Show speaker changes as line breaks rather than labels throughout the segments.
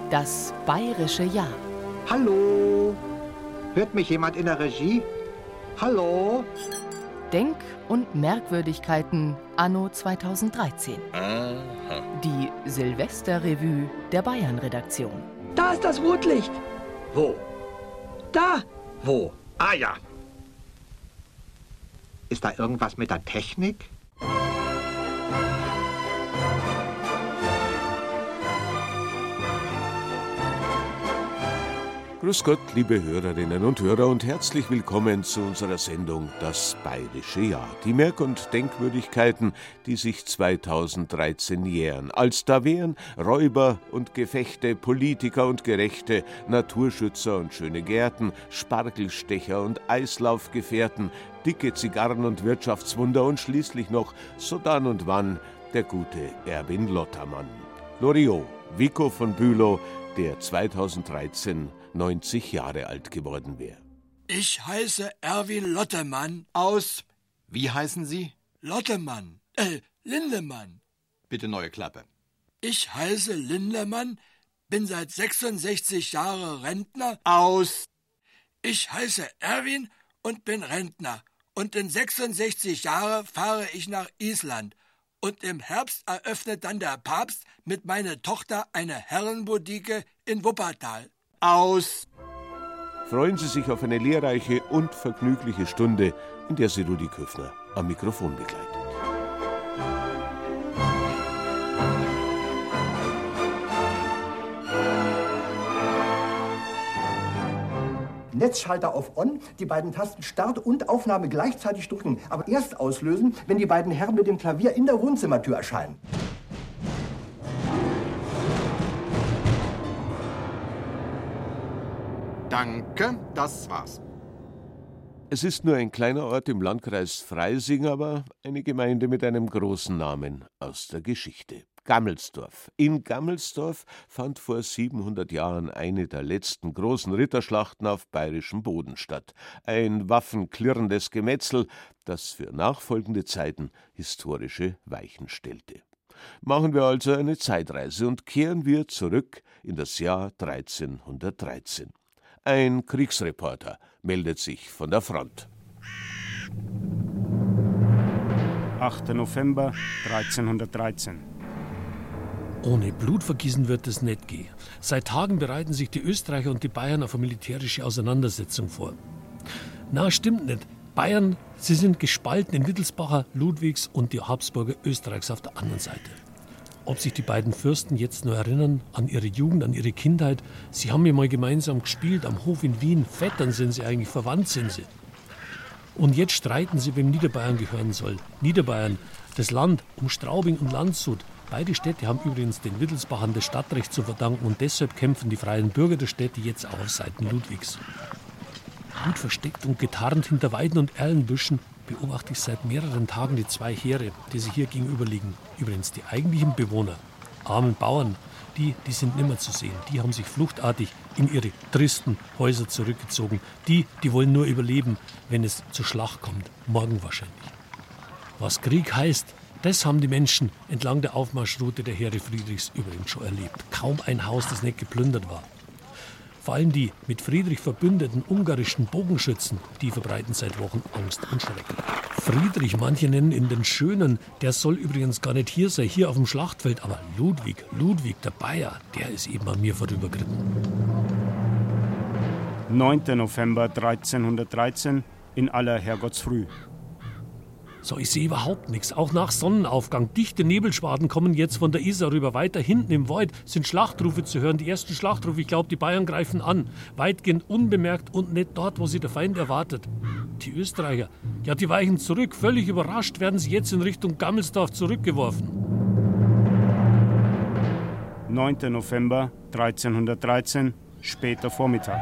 Das bayerische Jahr.
Hallo? Hört mich jemand in der Regie? Hallo?
Denk- und Merkwürdigkeiten anno 2013.
Aha.
Die Silvesterrevue der Bayern-Redaktion.
Da ist das Rotlicht.
Wo?
Da.
Wo? Ah ja. Ist da irgendwas mit der Technik?
Grüß Gott, liebe Hörerinnen und Hörer, und herzlich willkommen zu unserer Sendung Das bayerische Jahr. Die Merk- und Denkwürdigkeiten, die sich 2013 jähren. Als da wären Räuber und Gefechte, Politiker und Gerechte, Naturschützer und schöne Gärten, Spargelstecher und Eislaufgefährten, dicke Zigarren und Wirtschaftswunder und schließlich noch, so dann und wann, der gute Erwin Lottermann. Loriot, Vico von Bülow, der 2013 90 Jahre alt geworden wäre.
Ich heiße Erwin Lottermann aus...
Wie heißen Sie?
Lottermann. Lindemann.
Bitte neue Klappe.
Ich heiße Lindemann, bin seit 66 Jahren Rentner aus... Ich heiße Erwin und bin Rentner. Und in 66 Jahren fahre ich nach Island. Und im Herbst eröffnet dann der Papst mit meiner Tochter eine Herrenboutique in Wuppertal. Aus.
Freuen Sie sich auf eine lehrreiche und vergnügliche Stunde, in der Sie Rudi Köffner am Mikrofon begleitet.
Netzschalter auf On, die beiden Tasten Start und Aufnahme gleichzeitig drücken, aber erst auslösen, wenn die beiden Herren mit dem Klavier in der Wohnzimmertür erscheinen.
Danke, das war's.
Es ist nur ein kleiner Ort im Landkreis Freising, aber eine Gemeinde mit einem großen Namen aus der Geschichte. Gammelsdorf. In Gammelsdorf fand vor 700 Jahren eine der letzten großen Ritterschlachten auf bayerischem Boden statt. Ein waffenklirrendes Gemetzel, das für nachfolgende Zeiten historische Weichen stellte. Machen wir also eine Zeitreise und kehren wir zurück in das Jahr 1313. Ein Kriegsreporter meldet sich von der Front.
8. November 1313.
Ohne Blutvergießen wird es nicht gehen. Seit Tagen bereiten sich die Österreicher und die Bayern auf eine militärische Auseinandersetzung vor. Na, stimmt nicht. Bayern, sie sind gespalten in Wittelsbacher, Ludwigs und die Habsburger Österreichs auf der anderen Seite. Ob sich die beiden Fürsten jetzt nur erinnern an ihre Jugend, an ihre Kindheit. Sie haben ja mal gemeinsam gespielt am Hof in Wien. Vettern sind sie eigentlich, verwandt sind sie. Und jetzt streiten sie, wem Niederbayern gehören soll. Niederbayern, das Land um Straubing und Landshut. Beide Städte haben übrigens den Wittelsbachern das Stadtrecht zu verdanken und deshalb kämpfen die freien Bürger der Städte jetzt auch auf Seiten Ludwigs. Gut versteckt und getarnt hinter Weiden und Erlenbüschen beobachte ich seit mehreren Tagen die zwei Heere, die sich hier gegenüberliegen. Übrigens die eigentlichen Bewohner, armen Bauern, die sind nimmer zu sehen. Die haben sich fluchtartig in ihre tristen Häuser zurückgezogen. Die wollen nur überleben, wenn es zur Schlacht kommt. Morgen wahrscheinlich. Was Krieg heißt, das haben die Menschen entlang der Aufmarschroute der Heere Friedrichs übrigens schon erlebt. Kaum ein Haus, das nicht geplündert war. Vor allem die mit Friedrich verbündeten ungarischen Bogenschützen, die verbreiten seit Wochen Angst und Schrecken. Friedrich, manche nennen ihn den Schönen, der soll übrigens gar nicht hier sein, hier auf dem Schlachtfeld. Aber Ludwig, der Bayer, der ist eben an mir vorübergeritten.
9. November 1313 in aller Herrgottsfrüh.
So, ich sehe überhaupt nichts. Auch nach Sonnenaufgang. Dichte Nebelschwaden kommen jetzt von der Isar rüber. Weiter hinten im Wald sind Schlachtrufe zu hören. Die ersten Schlachtrufe, ich glaube, die Bayern greifen an. Weitgehend unbemerkt und nicht dort, wo sie der Feind erwartet. Die Österreicher, ja, die weichen zurück. Völlig überrascht werden sie jetzt in Richtung Gammelsdorf zurückgeworfen.
9. November 1313, später Vormittag.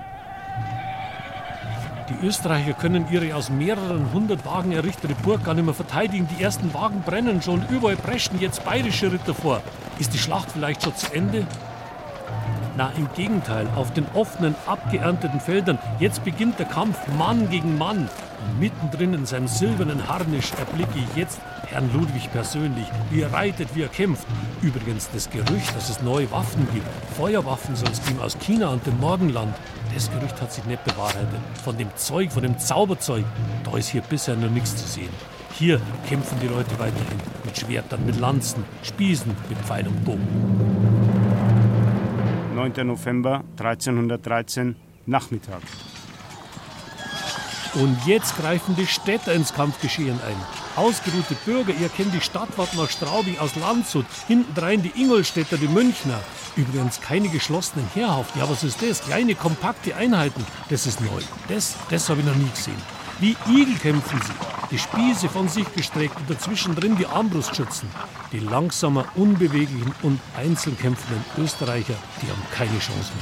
Die Österreicher können ihre aus mehreren hundert Wagen errichtete Burg gar nicht mehr verteidigen. Die ersten Wagen brennen schon. Überall preschen jetzt bayerische Ritter vor. Ist die Schlacht vielleicht schon zu Ende? Na, im Gegenteil. Auf den offenen, abgeernteten Feldern. Jetzt beginnt der Kampf Mann gegen Mann. Und mittendrin in seinem silbernen Harnisch erblicke ich jetzt Herrn Ludwig persönlich, wie er reitet, wie er kämpft. Übrigens das Gerücht, dass es neue Waffen gibt, Feuerwaffen soll es geben aus China und dem Morgenland. Das Gerücht hat sich nicht bewahrheitet. Von dem Zeug, von dem Zauberzeug, da ist hier bisher noch nichts zu sehen. Hier kämpfen die Leute weiterhin mit Schwertern, mit Lanzen, Spießen, mit Pfeil und Bogen.
9. November 1313, Nachmittag.
Und jetzt greifen die Städter ins Kampfgeschehen ein. Ausgeruhte Bürger, ihr kennt die Stadtwarten aus Straubing, aus Landshut, hintendrein die Ingolstädter, die Münchner. Übrigens keine geschlossenen Heerhaufen. Ja, was ist das? Kleine, kompakte Einheiten. Das ist neu. Das habe ich noch nie gesehen. Wie Igel kämpfen sie. Die Spieße von sich gestreckt und dazwischen drin die Armbrustschützen. Die langsamer, unbeweglichen und einzeln kämpfenden Österreicher, die haben keine Chance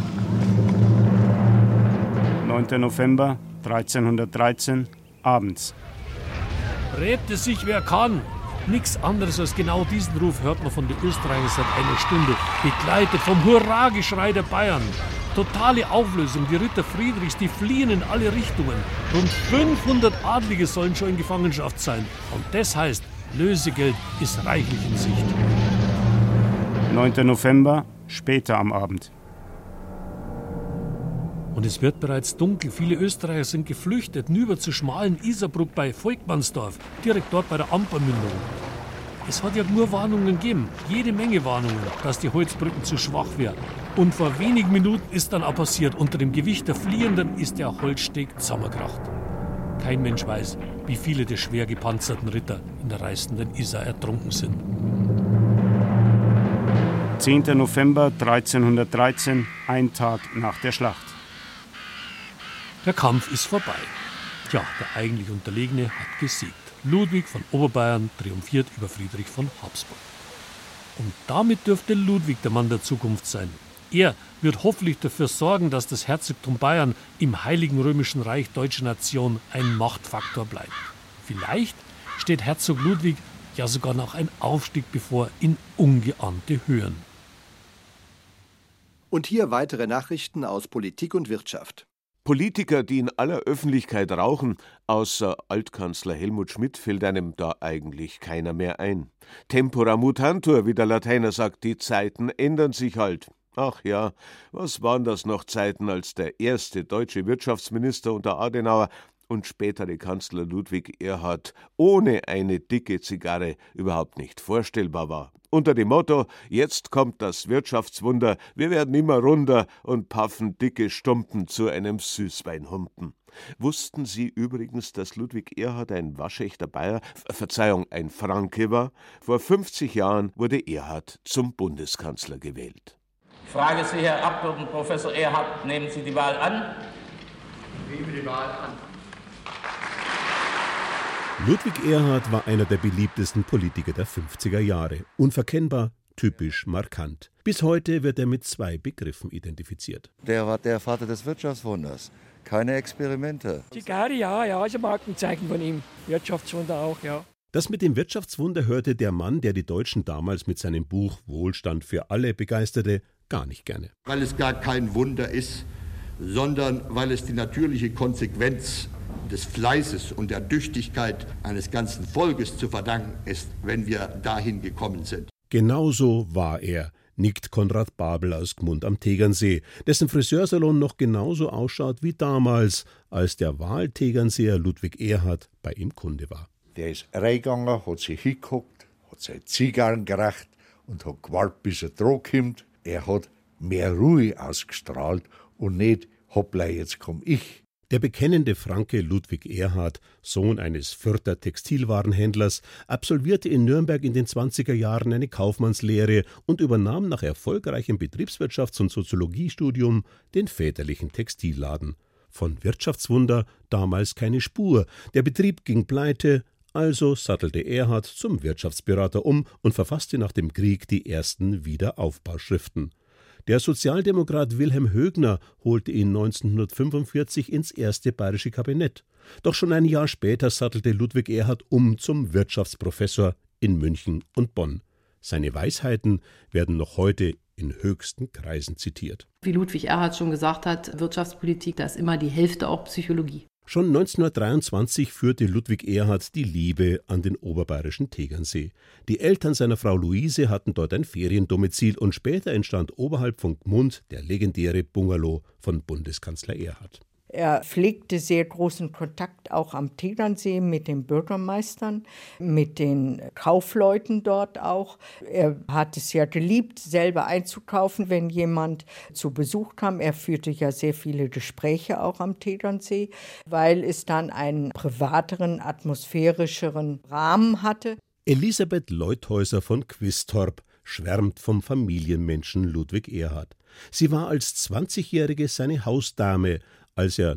mehr.
9. November 1313, abends.
Räte sich, wer kann. Nichts anderes als genau diesen Ruf hört man von den Österreichern seit einer Stunde, begleitet vom Hurrageschrei der Bayern. Totale Auflösung, die Ritter Friedrichs, die fliehen in alle Richtungen. Rund 500 Adlige sollen schon in Gefangenschaft sein. Und das heißt, Lösegeld ist reichlich in Sicht.
9. November, später am Abend.
Und es wird bereits dunkel. Viele Österreicher sind geflüchtet, hinüber zur schmalen Isarbrücke bei Volkmannsdorf, direkt dort bei der Ampermündung. Es hat ja nur Warnungen gegeben, jede Menge Warnungen, dass die Holzbrücken zu schwach wären. Und vor wenigen Minuten ist dann auch passiert, unter dem Gewicht der Fliehenden ist der Holzsteg zusammengekracht. Kein Mensch weiß, wie viele der schwer gepanzerten Ritter in der reißenden Isar ertrunken sind.
10. November 1313, ein Tag nach der Schlacht.
Der Kampf ist vorbei. Tja, der eigentlich Unterlegene hat gesiegt. Ludwig von Oberbayern triumphiert über Friedrich von Habsburg. Und damit dürfte Ludwig der Mann der Zukunft sein. Er wird hoffentlich dafür sorgen, dass das Herzogtum Bayern im Heiligen Römischen Reich deutscher Nation ein Machtfaktor bleibt. Vielleicht steht Herzog Ludwig ja sogar noch ein Aufstieg bevor in ungeahnte Höhen.
Und hier weitere Nachrichten aus Politik und Wirtschaft.
Politiker, die in aller Öffentlichkeit rauchen, außer Altkanzler Helmut Schmidt, fällt einem da eigentlich keiner mehr ein. Tempora mutantur, wie der Lateiner sagt, die Zeiten ändern sich halt. Ach ja, was waren das noch Zeiten, als der erste deutsche Wirtschaftsminister unter Adenauer und spätere Kanzler Ludwig Erhard ohne eine dicke Zigarre überhaupt nicht vorstellbar war. Unter dem Motto, jetzt kommt das Wirtschaftswunder, wir werden immer runder und paffen dicke Stumpen zu einem Süßweinhumpen. Wussten Sie übrigens, dass Ludwig Erhard ein waschechter Bayer, ein Franke war? Vor 50 Jahren wurde Erhard zum Bundeskanzler gewählt.
Ich frage Sie, Herr Abgeordneter Professor Erhard, nehmen Sie die Wahl an?
Ich nehme die Wahl an.
Ludwig Erhard war einer der beliebtesten Politiker der 50er Jahre. Unverkennbar, typisch, markant. Bis heute wird er mit zwei Begriffen identifiziert.
Der war der Vater des Wirtschaftswunders. Keine Experimente.
Zigarre, ja, ist ein Markenzeichen von ihm. Wirtschaftswunder auch, ja.
Das mit dem Wirtschaftswunder hörte der Mann, der die Deutschen damals mit seinem Buch Wohlstand für alle begeisterte, gar nicht gerne.
Weil es gar kein Wunder ist, sondern weil es die natürliche Konsequenz des Fleißes und der Tüchtigkeit eines ganzen Volkes zu verdanken ist, wenn wir dahin gekommen sind.
Genauso war er, nickt Konrad Babel aus Gmund am Tegernsee, dessen Friseursalon noch genauso ausschaut wie damals, als der Wahltegernseer Ludwig Erhard bei ihm Kunde war.
Der ist reingegangen, hat sich hingeguckt, hat seine Zigarren geraucht und hat gewartet, bis er zurückkommt. Er hat mehr Ruhe ausgestrahlt und nicht, hoppla, jetzt komm ich.
Der bekennende Franke Ludwig Erhard, Sohn eines Fürther Textilwarenhändlers, absolvierte in Nürnberg in den 20er Jahren eine Kaufmannslehre und übernahm nach erfolgreichem Betriebswirtschafts- und Soziologiestudium den väterlichen Textilladen. Von Wirtschaftswunder damals keine Spur. Der Betrieb ging pleite, also sattelte Erhard zum Wirtschaftsberater um und verfasste nach dem Krieg die ersten Wiederaufbauschriften. Der Sozialdemokrat Wilhelm Högner holte ihn 1945 ins erste bayerische Kabinett. Doch schon ein Jahr später sattelte Ludwig Erhard um zum Wirtschaftsprofessor in München und Bonn. Seine Weisheiten werden noch heute in höchsten Kreisen zitiert.
Wie Ludwig Erhard schon gesagt hat, Wirtschaftspolitik, da ist immer die Hälfte auch Psychologie.
Schon 1923 führte Ludwig Erhard die Liebe an den oberbayerischen Tegernsee. Die Eltern seiner Frau Luise hatten dort ein Feriendomizil und später entstand oberhalb von Gmund der legendäre Bungalow von Bundeskanzler Erhard.
Er pflegte sehr großen Kontakt auch am Tegernsee mit den Bürgermeistern, mit den Kaufleuten dort auch. Er hat es ja geliebt, selber einzukaufen, wenn jemand zu Besuch kam. Er führte ja sehr viele Gespräche auch am Tegernsee, weil es dann einen privateren, atmosphärischeren Rahmen hatte.
Elisabeth Leuthäuser von Quistorp schwärmt vom Familienmenschen Ludwig Erhard. Sie war als 20-Jährige seine Hausdame, als er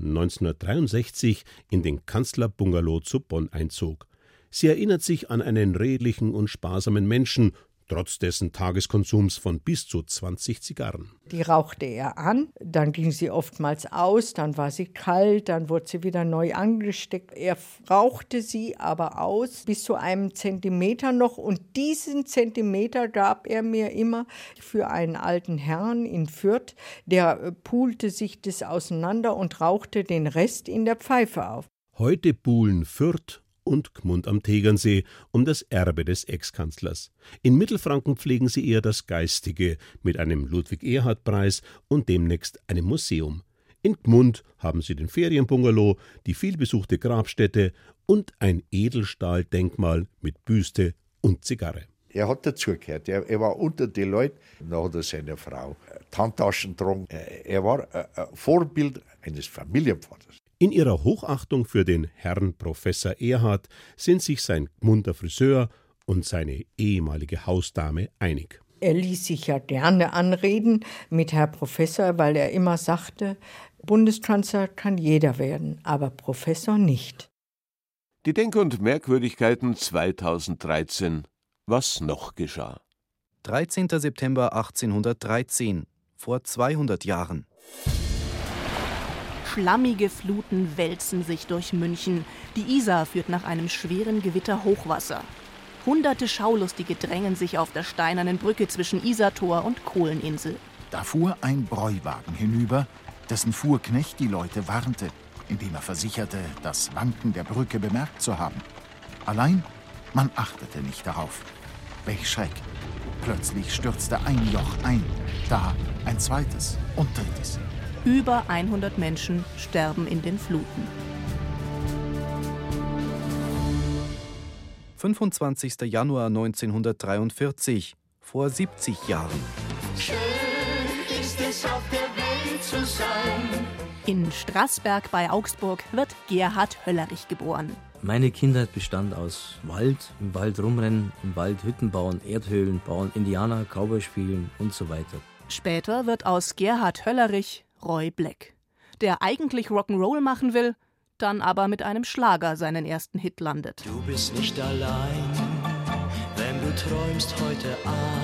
1963 in den Kanzlerbungalow zu Bonn einzog. Sie erinnert sich an einen redlichen und sparsamen Menschen, trotz dessen Tageskonsums von bis zu 20 Zigarren.
Die rauchte er an, dann ging sie oftmals aus, dann war sie kalt, dann wurde sie wieder neu angesteckt. Er rauchte sie aber aus bis zu einem Zentimeter noch und diesen Zentimeter gab er mir immer für einen alten Herrn in Fürth, der pulte sich das auseinander und rauchte den Rest in der Pfeife auf.
Heute buhlen Fürth und Gmund am Tegernsee um das Erbe des Ex-Kanzlers. In Mittelfranken pflegen sie eher das Geistige mit einem Ludwig-Erhard-Preis und demnächst einem Museum. In Gmund haben sie den Ferienbungalow, die vielbesuchte Grabstätte und ein Edelstahldenkmal mit Büste und Zigarre.
Er hat dazugehört. Er war unter den Leuten. Dann hat er seiner Frau Handtaschen getragen. Er war ein Vorbild eines Familienvaters.
In ihrer Hochachtung für den Herrn Professor Erhard sind sich sein Gmunder Friseur und seine ehemalige Hausdame einig.
Er ließ sich ja gerne anreden mit Herr Professor, weil er immer sagte, Bundeskanzler kann jeder werden, aber Professor nicht.
Die Denk- und Merkwürdigkeiten 2013. Was noch geschah?
13. September 1813, vor 200 Jahren.
Schlammige Fluten wälzen sich durch München. Die Isar führt nach einem schweren Gewitter Hochwasser. Hunderte Schaulustige drängen sich auf der steinernen Brücke zwischen Isartor und Kohleninsel.
Da fuhr ein Bräuwagen hinüber, dessen Fuhrknecht die Leute warnte, indem er versicherte, das Wanken der Brücke bemerkt zu haben. Allein, man achtete nicht darauf. Welch Schreck! Plötzlich stürzte ein Joch ein, da ein zweites und drittes.
Über 100 Menschen sterben in den Fluten.
25. Januar 1943, vor 70 Jahren.
Schön ist es auf der Welt zu sein.
In Straßberg bei Augsburg wird Gerhard Höllerich geboren.
Meine Kindheit bestand aus Wald, im Wald rumrennen, im Wald Hütten bauen, Erdhöhlen bauen, Indianer, Cowboy spielen und so weiter.
Später wird aus Gerhard Höllerich Roy Black, der eigentlich Rock'n'Roll machen will, dann aber mit einem Schlager seinen ersten Hit landet.
Du bist nicht allein, wenn du träumst heute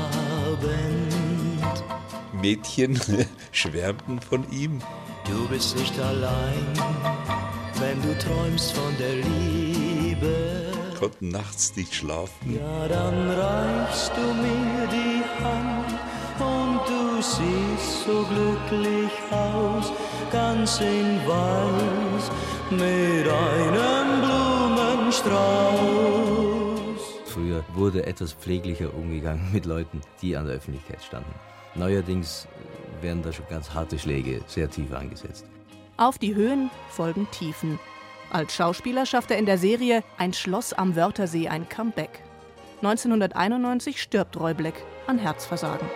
Abend.
Mädchen schwärmten von ihm.
Du bist nicht allein, wenn du träumst von der Liebe.
Konnten nachts nicht schlafen.
Ja, dann reichst du mir die Hand und du siehst so glücklich aus, ganz in Weiß, mit einem Blumenstrauß.
Früher wurde etwas pfleglicher umgegangen mit Leuten, die an der Öffentlichkeit standen. Neuerdings werden da schon ganz harte Schläge sehr tief angesetzt.
Auf die Höhen folgen Tiefen. Als Schauspieler schafft er in der Serie Ein Schloss am Wörthersee ein Comeback. 1991 stirbt Roy Black an Herzversagen.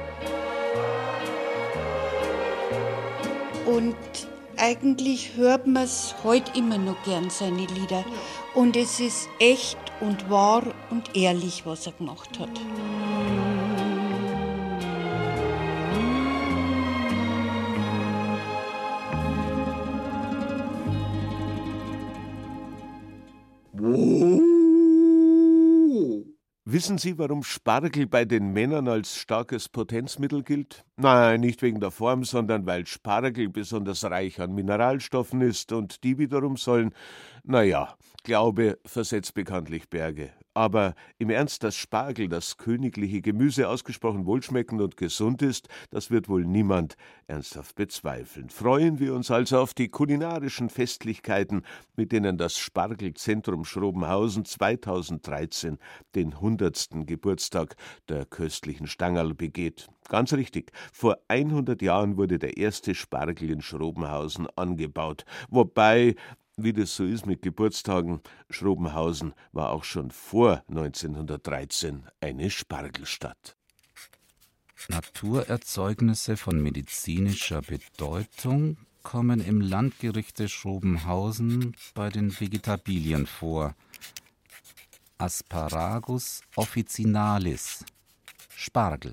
Und eigentlich hört man es heute immer noch gern, seine Lieder. Und es ist echt und wahr und ehrlich, was er gemacht hat.
Wissen Sie, warum Spargel bei den Männern als starkes Potenzmittel gilt? Nein, nicht wegen der Form, sondern weil Spargel besonders reich an Mineralstoffen ist und die wiederum sollen, Glaube versetzt bekanntlich Berge. Aber im Ernst, dass Spargel, das königliche Gemüse, ausgesprochen wohlschmeckend und gesund ist, das wird wohl niemand ernsthaft bezweifeln. Freuen wir uns also auf die kulinarischen Festlichkeiten, mit denen das Spargelzentrum Schrobenhausen 2013 den 100. Geburtstag der köstlichen Stangerl begeht. Ganz richtig, vor 100 Jahren wurde der erste Spargel in Schrobenhausen angebaut, wobei, wie das so ist mit Geburtstagen, Schrobenhausen war auch schon vor 1913 eine Spargelstadt.
Naturerzeugnisse von medizinischer Bedeutung kommen im Landgerichte Schrobenhausen bei den Vegetabilien vor. Asparagus officinalis, Spargel.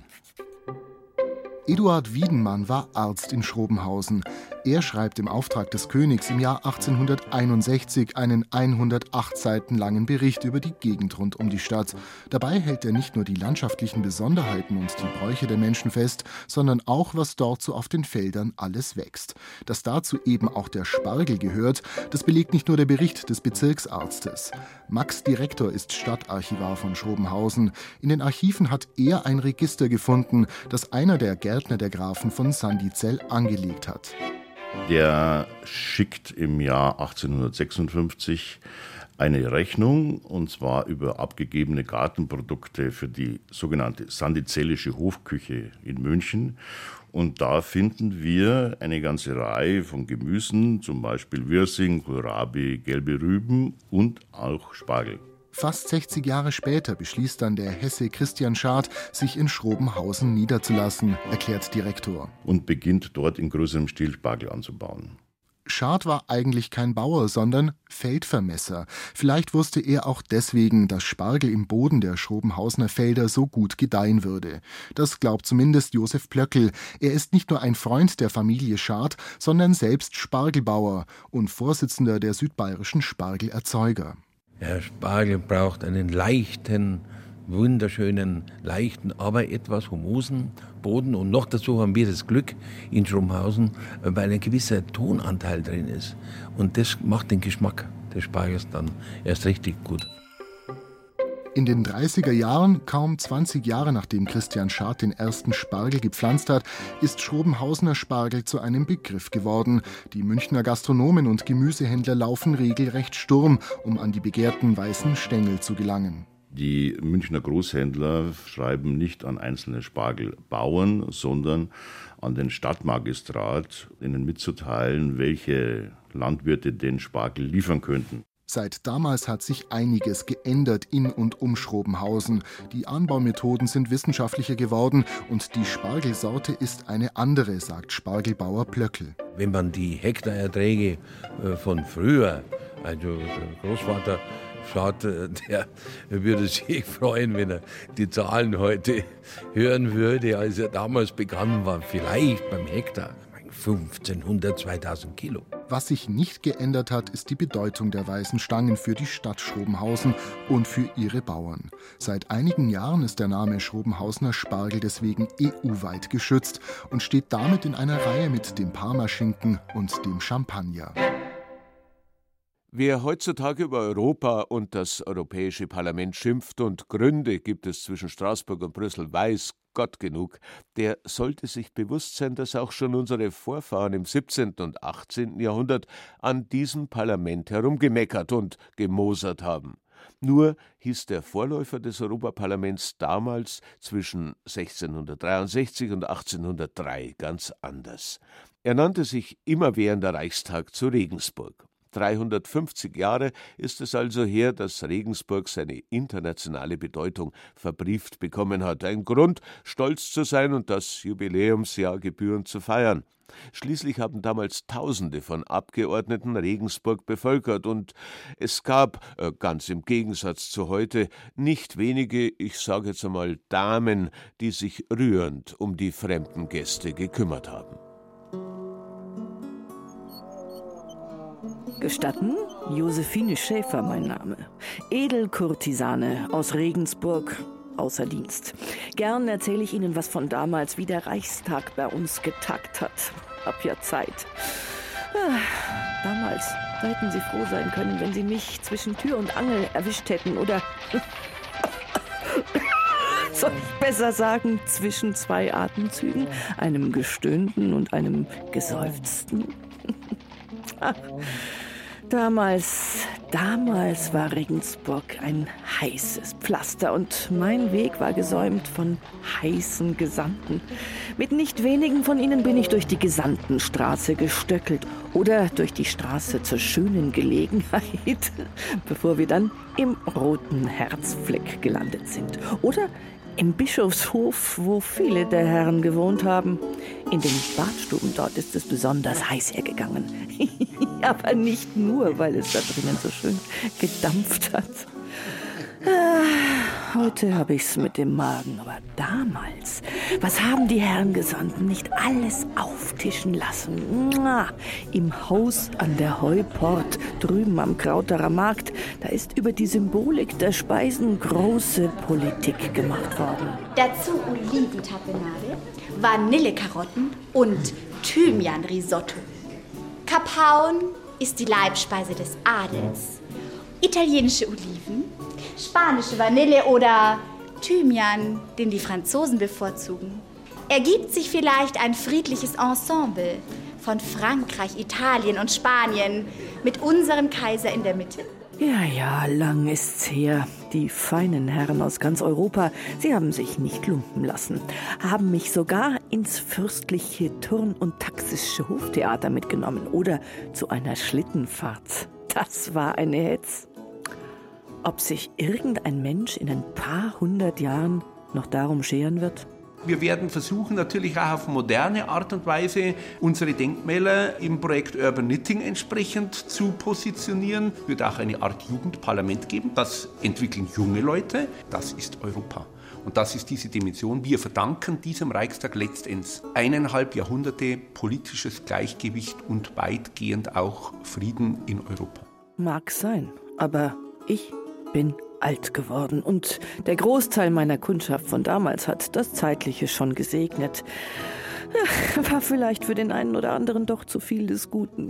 Eduard Wiedenmann war Arzt in Schrobenhausen. Er schreibt im Auftrag des Königs im Jahr 1861 einen 108 Seiten langen Bericht über die Gegend rund um die Stadt. Dabei hält er nicht nur die landschaftlichen Besonderheiten und die Bräuche der Menschen fest, sondern auch, was dort so auf den Feldern alles wächst. Dass dazu eben auch der Spargel gehört, das belegt nicht nur der Bericht des Bezirksarztes. Max Direktor ist Stadtarchivar von Schrobenhausen. In den Archiven hat er ein Register gefunden, das einer der Gärtner der Grafen von Sandizell angelegt hat.
Der schickt im Jahr 1856 eine Rechnung, und zwar über abgegebene Gartenprodukte für die sogenannte sandizellische Hofküche in München. Und da finden wir eine ganze Reihe von Gemüsen, zum Beispiel Wirsing, Kohlrabi, gelbe Rüben und auch Spargel.
Fast 60 Jahre später beschließt dann der Hesse Christian Schad, sich in Schrobenhausen niederzulassen, erklärt Direktor.
Und beginnt dort in größerem Stil Spargel anzubauen.
Schad war eigentlich kein Bauer, sondern Feldvermesser. Vielleicht wusste er auch deswegen, dass Spargel im Boden der Schrobenhausener Felder so gut gedeihen würde. Das glaubt zumindest Josef Plöckel. Er ist nicht nur ein Freund der Familie Schad, sondern selbst Spargelbauer und Vorsitzender der südbayerischen Spargelerzeuger.
Der Spargel braucht einen leichten, wunderschönen, leichten, aber etwas humosen Boden. Und noch dazu haben wir das Glück in Schrobenhausen, weil ein gewisser Tonanteil drin ist. Und das macht den Geschmack des Spargels dann erst richtig gut.
In den 30er Jahren, kaum 20 Jahre nachdem Christian Schad den ersten Spargel gepflanzt hat, ist Schrobenhausener Spargel zu einem Begriff geworden. Die Münchner Gastronomen und Gemüsehändler laufen regelrecht Sturm, um an die begehrten weißen Stängel zu gelangen.
Die Münchner Großhändler schreiben nicht an einzelne Spargelbauern, sondern an den Stadtmagistrat, ihnen mitzuteilen, welche Landwirte den Spargel liefern könnten.
Seit damals hat sich einiges geändert in und um Schrobenhausen. Die Anbaumethoden sind wissenschaftlicher geworden und die Spargelsorte ist eine andere, sagt Spargelbauer Plöckel.
Wenn man die Hektarerträge von früher, also der Großvater Schad, der würde sich freuen, wenn er die Zahlen heute hören würde. Als er damals begann, war vielleicht beim Hektar 1500, 2000 Kilo.
Was sich nicht geändert hat, ist die Bedeutung der weißen Stangen für die Stadt Schrobenhausen und für ihre Bauern. Seit einigen Jahren ist der Name Schrobenhausener Spargel deswegen EU-weit geschützt und steht damit in einer Reihe mit dem Parmaschinken und dem Champagner.
Wer heutzutage über Europa und das Europäische Parlament schimpft und Gründe gibt es zwischen Straßburg und Brüssel weiß Gott genug, der sollte sich bewusst sein, dass auch schon unsere Vorfahren im 17. und 18. Jahrhundert an diesem Parlament herumgemeckert und gemosert haben. Nur hieß der Vorläufer des Europaparlaments damals zwischen 1663 und 1803 ganz anders. Er nannte sich immerwährender Reichstag zu Regensburg. 350 Jahre ist es also her, dass Regensburg seine internationale Bedeutung verbrieft bekommen hat. Ein Grund, stolz zu sein und das Jubiläumsjahr gebührend zu feiern. Schließlich haben damals Tausende von Abgeordneten Regensburg bevölkert und es gab, ganz im Gegensatz zu heute, nicht wenige, ich sage jetzt einmal Damen, die sich rührend um die fremden Gäste gekümmert haben.
Gestatten? Josephine Schäfer mein Name. Edelkurtisane aus Regensburg.
außer Dienst. Gern erzähle ich Ihnen was von damals, wie der Reichstag bei uns getagt hat. Hab ja Zeit. Damals, da hätten Sie froh sein können, wenn Sie mich zwischen Tür und Angel erwischt hätten. Oder, soll ich besser sagen, zwischen 2 Atemzügen, einem gestöhnten und einem geseufzten. Damals war Regensburg ein heißes Pflaster und mein Weg war gesäumt von heißen Gesandten. Mit nicht wenigen von ihnen bin ich durch die Gesandtenstraße gestöckelt oder durch die Straße zur schönen Gelegenheit, bevor wir dann im Roten Herzfleck gelandet sind. Oder im Bischofshof, wo viele der Herren gewohnt haben. In den Badstuben dort ist es besonders heiß hergegangen. Aber nicht nur, weil es da drinnen so schön gedampft hat. Heute habe ich's mit dem Magen, aber damals, was haben die Herren Gesandten nicht alles auftischen lassen? Im Haus an der Heuport, drüben am Krauterer Markt, da ist über die Symbolik der Speisen große Politik gemacht worden.
Dazu Oliventapenade, Vanillekarotten und Thymian-Risotto. Kapaun ist die Leibspeise des Adels. Italienische Oliven, spanische Vanille oder Thymian, den die Franzosen bevorzugen. Ergibt sich vielleicht ein friedliches Ensemble von Frankreich, Italien und Spanien mit unserem Kaiser in der Mitte?
Ja, lang ist's her. Die feinen Herren aus ganz Europa, sie haben sich nicht lumpen lassen, haben mich sogar ins fürstliche Turn- und Taxische Hoftheater mitgenommen oder zu einer Schlittenfahrt. Das war eine Hetz. Ob sich irgendein Mensch in ein paar 100 Jahren noch darum scheren wird?
Wir werden versuchen, natürlich auch auf moderne Art und Weise unsere Denkmäler im Projekt Urban Knitting entsprechend zu positionieren. Es wird auch eine Art Jugendparlament geben. Das entwickeln junge Leute. Das ist Europa. Und das ist diese Dimension. Wir verdanken diesem Reichstag letztendlich 1,5 Jahrhunderte politisches Gleichgewicht und weitgehend auch Frieden in Europa.
Mag sein, aber ich bin alt geworden und der Großteil meiner Kundschaft von damals hat das Zeitliche schon gesegnet. War vielleicht für den einen oder anderen doch zu viel des Guten.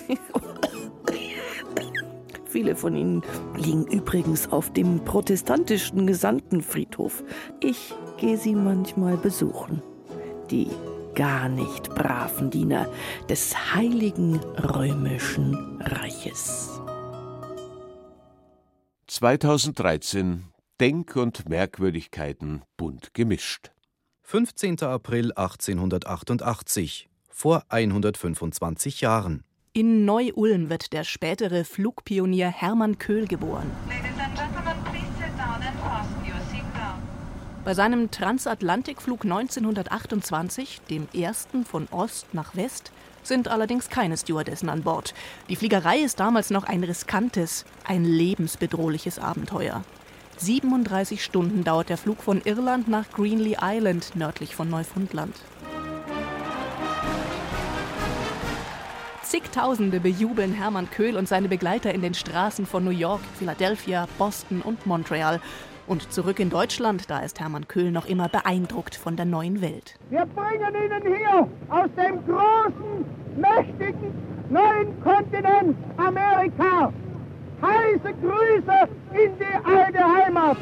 Viele von ihnen liegen übrigens auf dem protestantischen Gesandtenfriedhof. Ich gehe sie manchmal besuchen. Die gar nicht braven Diener des Heiligen Römischen Reiches.
2013 Denk- und Merkwürdigkeiten bunt gemischt.
15. April 1888, vor 125 Jahren.
In Neu-Ulm wird der spätere Flugpionier Hermann Köhl geboren. Bei seinem Transatlantikflug 1928, dem ersten von Ost nach West, sind allerdings keine Stewardessen an Bord. Die Fliegerei ist damals noch ein riskantes, ein lebensbedrohliches Abenteuer. 37 Stunden dauert der Flug von Irland nach Greenlee Island, nördlich von Neufundland. Zigtausende bejubeln Hermann Köhl und seine Begleiter in den Straßen von New York, Philadelphia, Boston und Montreal. Und zurück in Deutschland, da ist Hermann Köhl noch immer beeindruckt von der neuen Welt.
Wir bringen Ihnen hier aus dem großen, mächtigen, neuen Kontinent Amerika heiße Grüße in die alte Heimat.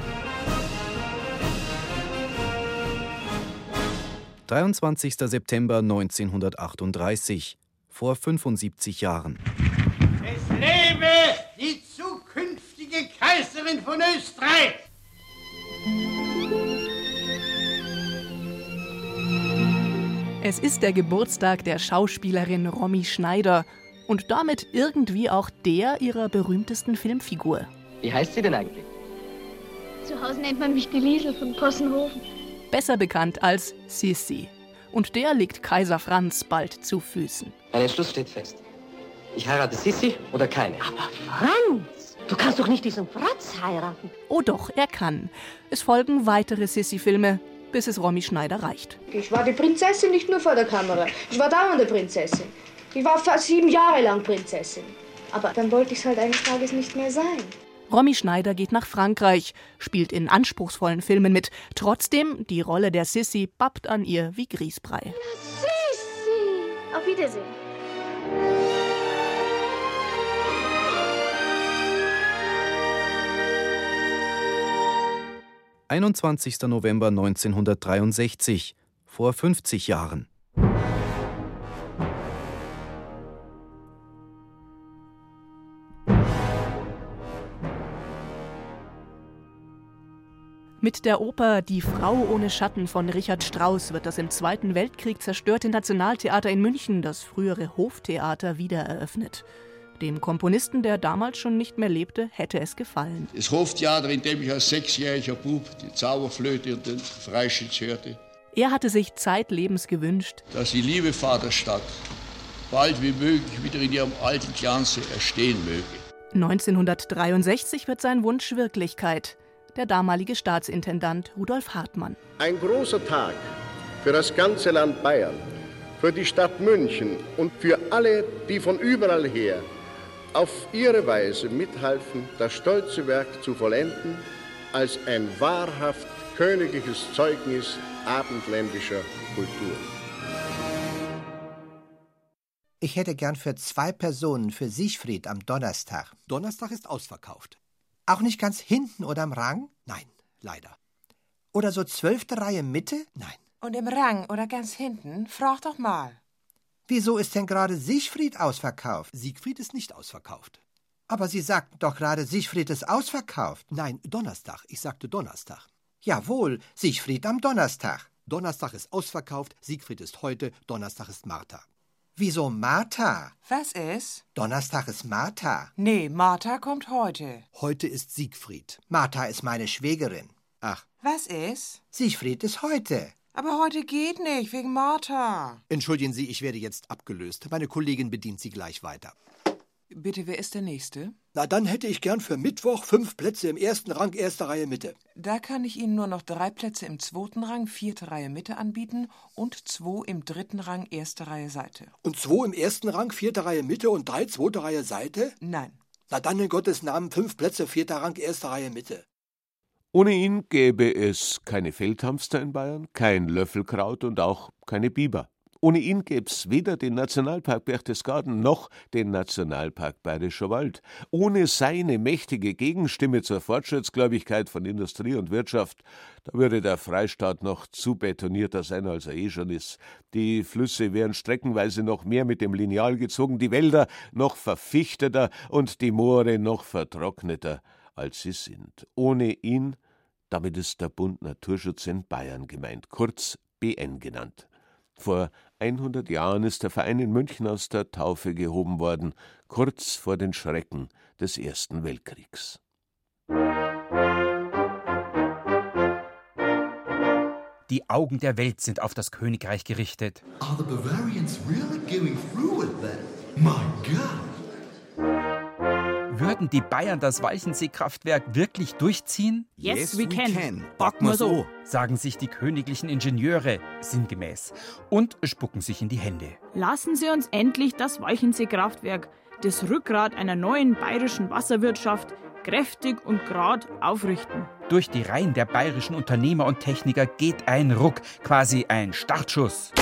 23. September 1938, vor 75 Jahren.
Es lebe die zukünftige Kaiserin von Österreich!
Es ist der Geburtstag der Schauspielerin Romy Schneider und damit irgendwie auch der ihrer berühmtesten Filmfigur.
Wie heißt sie denn eigentlich?
Zu Hause nennt man mich die Liesel von Possenhofen.
Besser bekannt als Sissi. Und der liegt Kaiser Franz bald zu Füßen.
Ein Entschluss steht fest. Ich heirate Sissi oder keine.
Aber Franz, du kannst doch nicht diesen Franz heiraten.
Oh doch, er kann. Es folgen weitere Sissi-Filme, bis es Romy Schneider reicht.
Ich war die Prinzessin nicht nur vor der Kamera. Ich war dauernde Prinzessin. Ich war fast 7 Jahre lang Prinzessin. Aber dann wollte ich es halt eines Tages nicht mehr sein.
Romy Schneider geht nach Frankreich, spielt in anspruchsvollen Filmen mit. Trotzdem, die Rolle der Sissi pappt an ihr wie Grießbrei.
Sissi! Auf Wiedersehen.
21. November 1963, vor 50 Jahren.
Mit der Oper Die Frau ohne Schatten von Richard Strauss wird das im Zweiten Weltkrieg zerstörte Nationaltheater in München, das frühere Hoftheater, wiedereröffnet. Dem Komponisten, der damals schon nicht mehr lebte, hätte es gefallen.
Das Hoftheater, in dem ich als 6-jähriger Bub die Zauberflöte und den Freischütz hörte.
Er hatte sich zeitlebens gewünscht,
dass die liebe Vaterstadt bald wie möglich wieder in ihrem alten Glanze erstehen möge.
1963 wird sein Wunsch Wirklichkeit. Der damalige Staatsintendant Rudolf Hartmann.
Ein großer Tag für das ganze Land Bayern, für die Stadt München und für alle, die von überall her auf ihre Weise mithalfen, das stolze Werk zu vollenden, als ein wahrhaft königliches Zeugnis abendländischer Kultur.
Ich hätte gern für 2 Personen für Siegfried am Donnerstag.
Donnerstag ist ausverkauft.
Auch nicht ganz hinten oder am Rang?
Nein, leider.
Oder so 12. Reihe Mitte?
Nein.
Und im Rang oder ganz hinten? Frag doch mal.
Wieso ist denn gerade Siegfried ausverkauft?
Siegfried ist nicht ausverkauft.
Aber Sie sagten doch gerade, Siegfried ist ausverkauft.
Nein, Donnerstag. Ich sagte Donnerstag.
Jawohl, Siegfried am Donnerstag.
Donnerstag ist ausverkauft, Siegfried ist heute, Donnerstag ist Martha.
Wieso Martha?
Was ist?
Donnerstag ist Martha.
Nee, Martha kommt heute.
Heute ist Siegfried.
Martha ist meine Schwägerin.
Ach.
Was ist?
Siegfried ist heute.
Aber heute geht nicht, wegen Martha.
Entschuldigen Sie, ich werde jetzt abgelöst. Meine Kollegin bedient Sie gleich weiter.
Bitte, wer ist der Nächste?
Na, dann hätte ich gern für Mittwoch 5 Plätze im 1. Rang, 1. Reihe Mitte.
Da kann ich Ihnen nur noch 3 Plätze im 2. Rang, 4. Reihe Mitte anbieten und 2 im 3. Rang, 1. Reihe Seite.
Und 2 im 1. Rang, 4. Reihe Mitte und 3 2. Reihe Seite?
Nein.
Na dann in Gottes Namen 5 Plätze, 4. Rang, 1. Reihe Mitte.
Ohne ihn gäbe es keine Feldhamster in Bayern, kein Löffelkraut und auch keine Biber. Ohne ihn gäb's weder den Nationalpark Berchtesgaden noch den Nationalpark Bayerischer Wald. Ohne seine mächtige Gegenstimme zur Fortschrittsgläubigkeit von Industrie und Wirtschaft, da würde der Freistaat noch zu betonierter sein, als er schon ist. Die Flüsse wären streckenweise noch mehr mit dem Lineal gezogen, die Wälder noch verfichteter und die Moore noch vertrockneter, als sie sind. Ohne ihn, damit ist der Bund Naturschutz in Bayern gemeint, kurz BN genannt. Vor 100 Jahren ist der Verein in München aus der Taufe gehoben worden, kurz vor den Schrecken des Ersten Weltkriegs.
Die Augen der Welt sind auf das Königreich gerichtet.
Are the Bavarians really going through with that? My God!
Würden die Bayern das Walchensee-Kraftwerk wirklich durchziehen? Yes, we can. Backen wir so, sagen sich die königlichen Ingenieure sinngemäß und spucken sich in die Hände.
Lassen Sie uns endlich das Walchensee-Kraftwerk, das Rückgrat einer neuen bayerischen Wasserwirtschaft, kräftig und gerad aufrichten.
Durch die Reihen der bayerischen Unternehmer und Techniker geht ein Ruck, quasi ein Startschuss.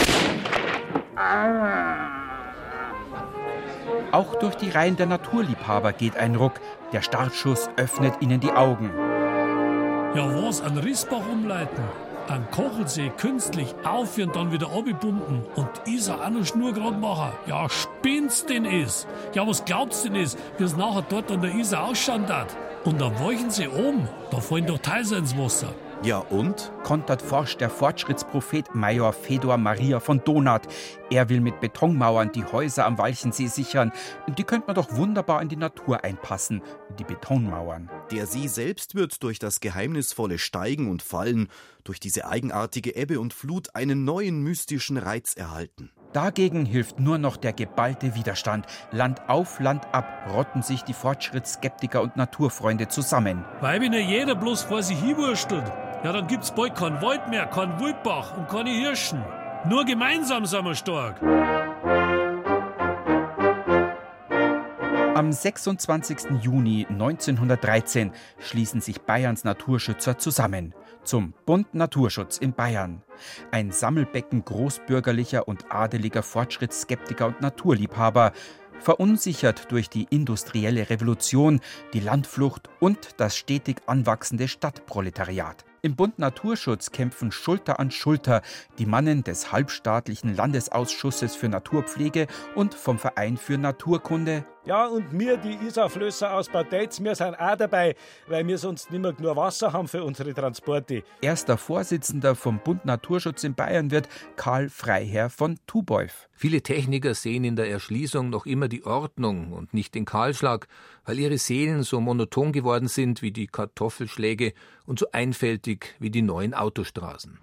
Auch durch die Reihen der Naturliebhaber geht ein Ruck. Der Startschuss öffnet ihnen die Augen.
Ja, was? An Rissbach umleiten, an Kochelsee künstlich aufführen, dann wieder abpumpen und Isar auch noch schnurgerad machen. Ja, spinn's denn ist? Ja, was glaubst denn ist, wie es nachher dort an der Isar ausschauen darf? Und am Walchensee oben, da fallen doch Teilse ins Wasser.
Ja und? Kontert forsch der Fortschrittsprophet Major Fedor Maria von Donath. Er will mit Betonmauern die Häuser am Walchensee sichern. Die könnte man doch wunderbar in die Natur einpassen, die Betonmauern.
Der See selbst wird durch das geheimnisvolle Steigen und Fallen, durch diese eigenartige Ebbe und Flut einen neuen mystischen Reiz erhalten.
Dagegen hilft nur noch der geballte Widerstand. Land auf, Land ab rotten sich die Fortschrittsskeptiker und Naturfreunde zusammen.
Weil wenn ja jeder bloß vor sich hinwurstelt, ja, dann gibt's bald keinen Wald mehr, keinen Wildbach und keine Hirschen. Nur gemeinsam sind wir stark.
Am Am 26. Juni 1913 schließen sich Bayerns Naturschützer zusammen zum Bund Naturschutz in Bayern. Ein Sammelbecken großbürgerlicher und adeliger Fortschrittsskeptiker und Naturliebhaber, verunsichert durch die industrielle Revolution, die Landflucht und das stetig anwachsende Stadtproletariat. Im Bund Naturschutz kämpfen Schulter an Schulter die Mannen des halbstaatlichen Landesausschusses für Naturpflege und vom Verein für Naturkunde.
Ja, und wir, die Isarflösser aus Bad Tölz, wir sind auch dabei, weil wir sonst nicht mehr genug Wasser haben für unsere Transporte.
Erster Vorsitzender vom Bund Naturschutz in Bayern wird Karl Freiherr von Tubeuf.
Viele Techniker sehen in der Erschließung noch immer die Ordnung und nicht den Kahlschlag, weil ihre Seelen so monoton geworden sind wie die Kartoffelschläge und so einfältig wie die neuen Autostraßen.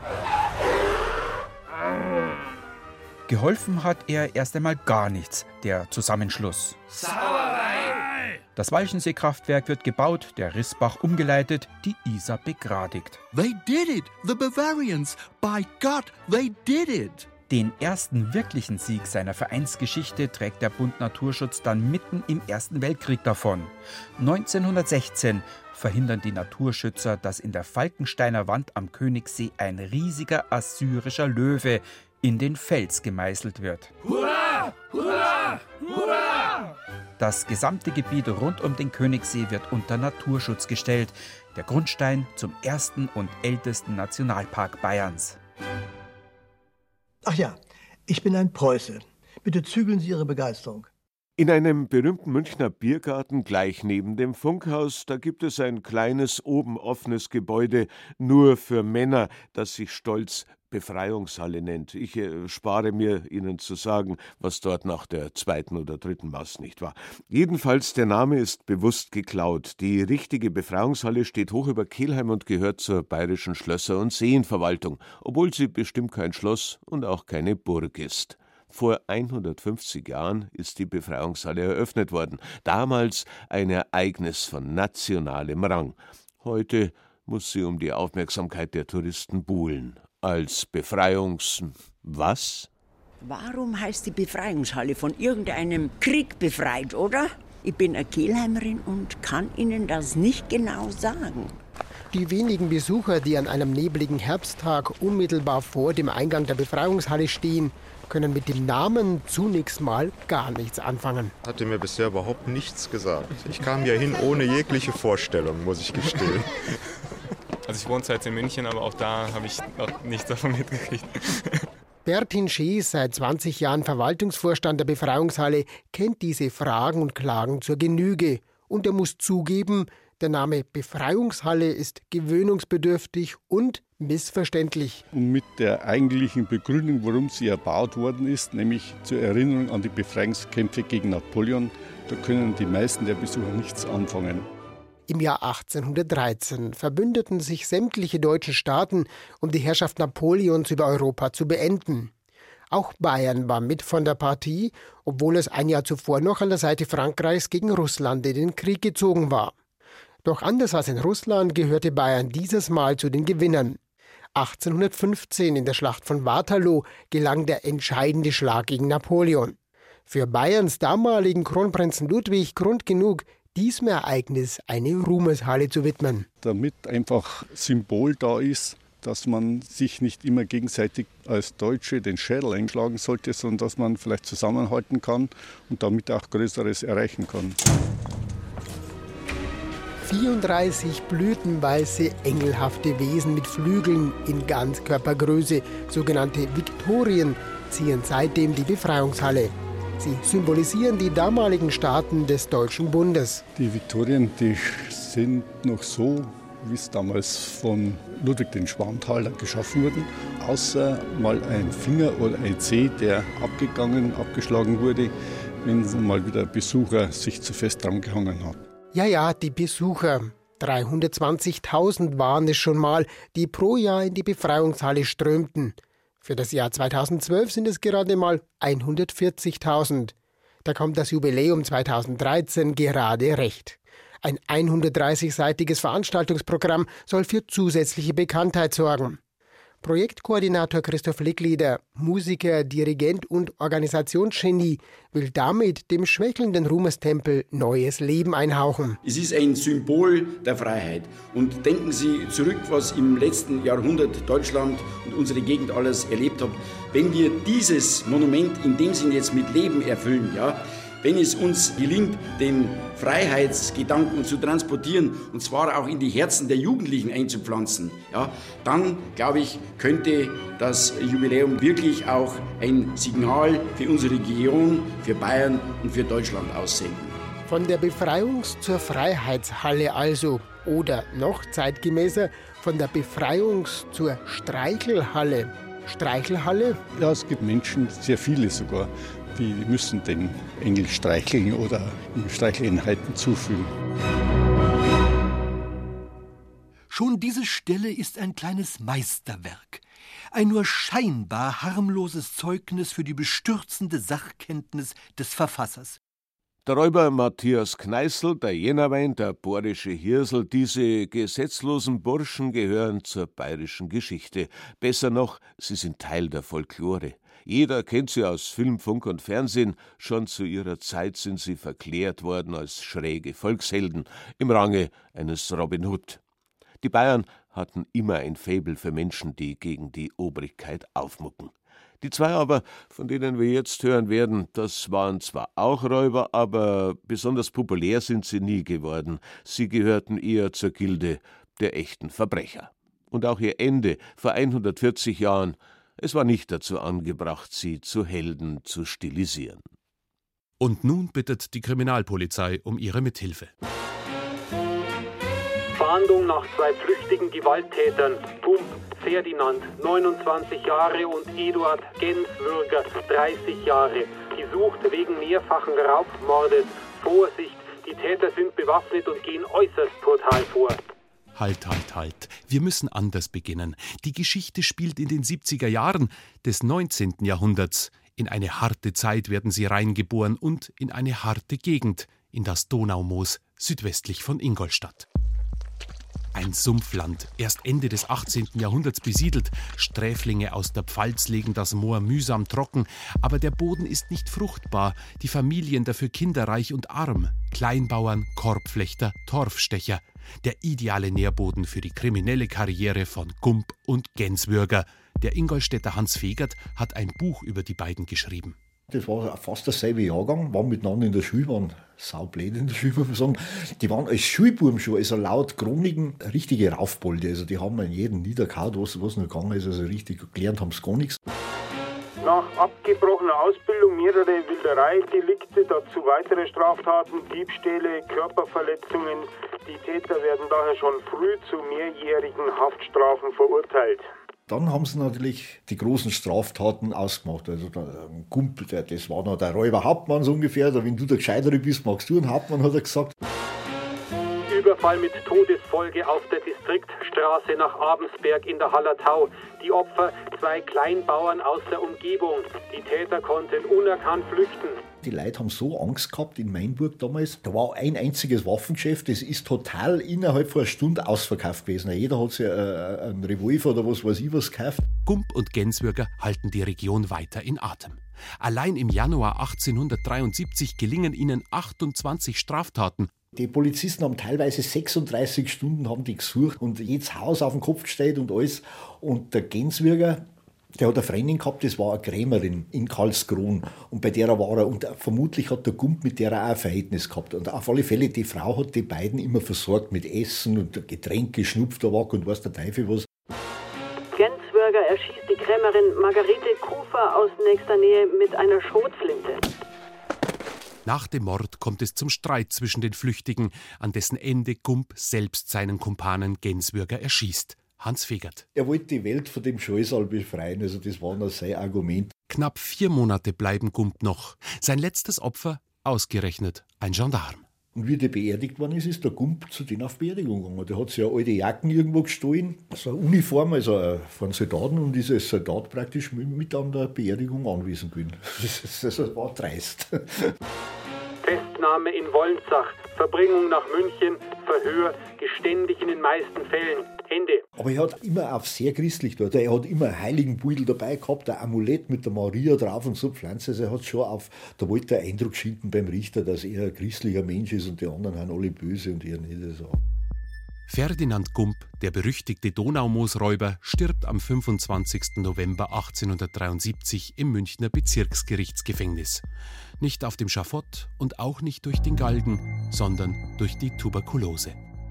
Geholfen hat er erst einmal gar nichts, der Zusammenschluss.
Sauerei!
Das Walchensee-Kraftwerk wird gebaut, der Rissbach umgeleitet, die Isar begradigt.
They did it! The Bavarians! By God, they did it!
Den ersten wirklichen Sieg seiner Vereinsgeschichte trägt der Bund Naturschutz dann mitten im Ersten Weltkrieg davon. 1916 verhindern die Naturschützer, dass in der Falkensteiner Wand am Königssee ein riesiger assyrischer Löwe in den Fels gemeißelt wird.
Hurra! Hurra! Hurra!
Das gesamte Gebiet rund um den Königssee wird unter Naturschutz gestellt. Der Grundstein zum ersten und ältesten Nationalpark Bayerns.
Ach ja, ich bin ein Preuße. Bitte zügeln Sie Ihre Begeisterung.
In einem berühmten Münchner Biergarten gleich neben dem Funkhaus, da gibt es ein kleines, oben offenes Gebäude nur für Männer, das sich stolz Befreiungshalle nennt. Ich spare mir, Ihnen zu sagen, was dort nach der 2. oder 3. Maß nicht war. Jedenfalls, der Name ist bewusst geklaut. Die richtige Befreiungshalle steht hoch über Kelheim und gehört zur Bayerischen Schlösser- und Seenverwaltung, obwohl sie bestimmt kein Schloss und auch keine Burg ist. Vor 150 Jahren ist die Befreiungshalle eröffnet worden. Damals ein Ereignis von nationalem Rang. Heute muss sie um die Aufmerksamkeit der Touristen buhlen. Als was?
Warum heißt die Befreiungshalle von irgendeinem Krieg befreit, oder? Ich bin eine Kelheimerin und kann Ihnen das nicht genau sagen.
Die wenigen Besucher, die an einem nebligen Herbsttag unmittelbar vor dem Eingang der Befreiungshalle stehen, können mit dem Namen zunächst mal gar nichts anfangen.
Hatte mir bisher überhaupt nichts gesagt. Ich kam hier hin ohne jegliche Vorstellung, muss ich gestehen.
Also ich wohne zwar jetzt in München, aber auch da habe ich noch nichts davon mitgekriegt.
Bertin Schees, seit 20 Jahren Verwaltungsvorstand der Befreiungshalle, kennt diese Fragen und Klagen zur Genüge. Und er muss zugeben, der Name Befreiungshalle ist gewöhnungsbedürftig und missverständlich.
Und mit der eigentlichen Begründung, warum sie erbaut worden ist, nämlich zur Erinnerung an die Befreiungskämpfe gegen Napoleon, da können die meisten der Besucher nichts anfangen.
Im Jahr 1813 verbündeten sich sämtliche deutschen Staaten, um die Herrschaft Napoleons über Europa zu beenden. Auch Bayern war mit von der Partie, obwohl es ein Jahr zuvor noch an der Seite Frankreichs gegen Russland in den Krieg gezogen war. Doch anders als in Russland gehörte Bayern dieses Mal zu den Gewinnern. 1815 in der Schlacht von Waterloo gelang der entscheidende Schlag gegen Napoleon. Für Bayerns damaligen Kronprinzen Ludwig Grund genug, diesem Ereignis eine Ruhmeshalle zu widmen.
Damit einfach Symbol da ist, dass man sich nicht immer gegenseitig als Deutsche den Schädel einschlagen sollte, sondern dass man vielleicht zusammenhalten kann und damit auch Größeres erreichen kann.
34 blütenweiße, engelhafte Wesen mit Flügeln in Ganzkörpergröße, sogenannte Viktorien, zieren seitdem die Befreiungshalle. Sie symbolisieren die damaligen Staaten des Deutschen Bundes.
Die Viktorien, die sind noch so, wie es damals von Ludwig den Schwanthaler geschaffen wurde, außer mal ein Finger oder ein Zeh, der abgeschlagen wurde, wenn mal wieder ein Besucher sich zu fest dran gehangen hat.
Ja, die Besucher. 320.000 waren es schon mal, die pro Jahr in die Befreiungshalle strömten. Für das Jahr 2012 sind es gerade mal 140.000. Da kommt das Jubiläum 2013 gerade recht. Ein 130-seitiges Veranstaltungsprogramm soll für zusätzliche Bekanntheit sorgen. Projektkoordinator Christoph Leckleder, Musiker, Dirigent und Organisationsgenie, will damit dem schwächelnden Ruhmestempel neues Leben einhauchen.
Es ist ein Symbol der Freiheit. Und denken Sie zurück, was im letzten Jahrhundert Deutschland und unsere Gegend alles erlebt hat. Wenn wir dieses Monument in dem Sinn jetzt mit Leben erfüllen, ja, wenn es uns gelingt, den Freiheitsgedanken zu transportieren, und zwar auch in die Herzen der Jugendlichen einzupflanzen, ja, dann, glaube ich, könnte das Jubiläum wirklich auch ein Signal für unsere Region, für Bayern und für Deutschland aussenden.
Von der Befreiungs- zur Freiheitshalle also. Oder noch zeitgemäßer, von der Befreiungs- zur Streichelhalle. Streichelhalle?
Ja, es gibt Menschen, sehr viele sogar, die müssen den Engel streicheln oder Streicheleinheiten zufügen.
Schon diese Stelle ist ein kleines Meisterwerk. Ein nur scheinbar harmloses Zeugnis für die bestürzende Sachkenntnis des Verfassers.
Der Räuber Matthias Kneißl, der Jännerwein, der bohrische Hirsel, diese gesetzlosen Burschen gehören zur bayerischen Geschichte. Besser noch, sie sind Teil der Folklore. Jeder kennt sie aus Film, Funk und Fernsehen. Schon zu ihrer Zeit sind sie verklärt worden als schräge Volkshelden im Range eines Robin Hood. Die Bayern hatten immer ein Faible für Menschen, die gegen die Obrigkeit aufmucken. Die zwei aber, von denen wir jetzt hören werden, das waren zwar auch Räuber, aber besonders populär sind sie nie geworden. Sie gehörten eher zur Gilde der echten Verbrecher. Und auch ihr Ende vor 140 Jahren, es war nicht dazu angebracht, sie zu Helden zu stilisieren.
Und nun bittet die Kriminalpolizei um ihre Mithilfe.
Fahndung nach zwei flüchtigen Gewalttätern, Gump Ferdinand, 29 Jahre, und Eduard Genswürger, 30 Jahre, gesucht wegen mehrfachen Raubmordes. Vorsicht, die Täter sind bewaffnet und gehen äußerst brutal vor.
Halt. Wir müssen anders beginnen. Die Geschichte spielt in den 70er Jahren des 19. Jahrhunderts. In eine harte Zeit werden sie reingeboren und in eine harte Gegend, in das Donaumoos, südwestlich von Ingolstadt. Ein Sumpfland, erst Ende des 18. Jahrhunderts besiedelt. Sträflinge aus der Pfalz legen das Moor mühsam trocken, aber der Boden ist nicht fruchtbar, die Familien dafür kinderreich und arm. Kleinbauern, Korbflechter, Torfstecher. Der ideale Nährboden für die kriminelle Karriere von Gump und Genswürger. Der Ingolstädter Hans Fegert hat ein Buch über die beiden geschrieben.
Das war fast derselbe Jahrgang, waren miteinander in der Schule, waren saublöd in der Schule, muss man sagen. Die waren als Schulbuben schon, also laut Chroniken, richtige Raufbolde. Also die haben an jeden niedergehauen, was noch gegangen ist, also richtig gelernt haben sie gar nichts.
Nach abgebrochener Ausbildung mehrere Wildereidelikte, dazu weitere Straftaten, Diebstähle, Körperverletzungen. Die Täter werden daher schon früh zu mehrjährigen Haftstrafen verurteilt.
Dann haben sie natürlich die großen Straftaten ausgemacht. Also der Gump, das war noch der Räuberhauptmann so ungefähr. Wenn du der Gescheitere bist, magst du einen Hauptmann, hat er gesagt.
Überfall mit Todesfolge auf der Distriktstraße nach Abensberg in der Hallertau. Die Opfer, zwei Kleinbauern aus der Umgebung. Die Täter konnten unerkannt flüchten.
Die Leute haben so Angst gehabt in Mainburg damals. Da war ein einziges Waffengeschäft, das ist total innerhalb von einer Stunde ausverkauft gewesen. Jeder hat sich einen Revolver oder was weiß ich was gekauft.
Gump und Genswürger halten die Region weiter in Atem. Allein im Januar 1873 gelingen ihnen 28 Straftaten.
Die Polizisten haben teilweise 36 Stunden haben die gesucht und jedes Haus auf den Kopf gestellt und alles. Und der Genswürger, der hat eine Freundin gehabt, das war eine Krämerin in Karlskron. Und bei der war er, und vermutlich hat der Gump mit der auch ein Verhältnis gehabt. Und auf alle Fälle, die Frau hat die beiden immer versorgt mit Essen und Getränke, Schnupftabak und weiß der Teufel was.
Genswürger erschießt die Krämerin Margarete Kufer aus nächster Nähe mit einer Schrotflinte.
Nach dem Mord kommt es zum Streit zwischen den Flüchtigen, an dessen Ende Gump selbst seinen Kumpanen Genswürger erschießt. Hans Fegert.
Er wollte die Welt von dem Scheusal befreien, also das war noch sein Argument.
Knapp 4 Monate bleiben Gump noch. Sein letztes Opfer, ausgerechnet ein Gendarm.
Und wie der beerdigt worden ist, ist der Gump zu denen auf Beerdigung gegangen. Der hat sich ja alte Jacken irgendwo gestohlen, so eine Uniform, also von Soldaten, und ist als Soldat praktisch mit an der Beerdigung anwesend gewesen. Das war dreist.
Festnahme in Wolnzach, Verbringung nach München, Verhör, geständig in den meisten Fällen. Ende.
Aber er hat immer auf sehr christlich dort. Er hat immer einen heiligen Beutel dabei gehabt, ein Amulett mit der Maria drauf und so Pflanzen. Also er hat schon da wollte er Eindruck schinden beim Richter, dass er ein christlicher Mensch ist und die anderen sind alle böse und er nicht so.
Ferdinand Gump, der berüchtigte Donaumoosräuber, stirbt am 25. November 1873 im Münchner Bezirksgerichtsgefängnis. Nicht auf dem Schafott und auch nicht durch den Galgen, sondern durch die Tuberkulose.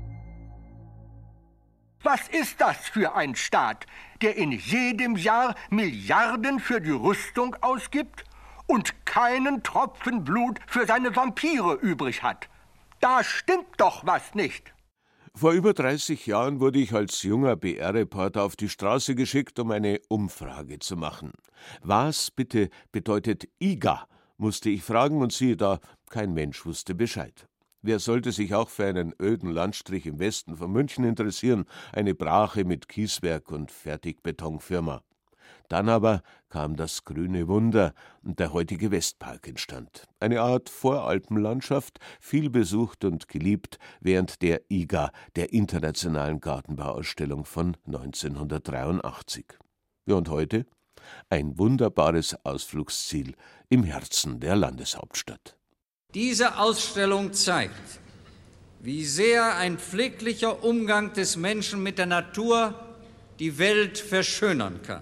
Was ist das für ein Staat, der in jedem Jahr Milliarden für die Rüstung ausgibt und keinen Tropfen Blut für seine Vampire übrig hat? Da stimmt doch was nicht.
Vor über 30 Jahren wurde ich als junger BR-Reporter auf die Straße geschickt, um eine Umfrage zu machen. Was bitte bedeutet IGA, musste ich fragen, und siehe da, kein Mensch wusste Bescheid. Wer sollte sich auch für einen öden Landstrich im Westen von München interessieren, eine Brache mit Kieswerk und Fertigbetonfirma. Dann aber kam das grüne Wunder und der heutige Westpark entstand. Eine Art Voralpenlandschaft, viel besucht und geliebt während der IGA, der Internationalen Gartenbauausstellung von 1983. Ja, und heute? Ein wunderbares Ausflugsziel im Herzen der Landeshauptstadt.
Diese Ausstellung zeigt, wie sehr ein pfleglicher Umgang des Menschen mit der Natur die Welt verschönern kann.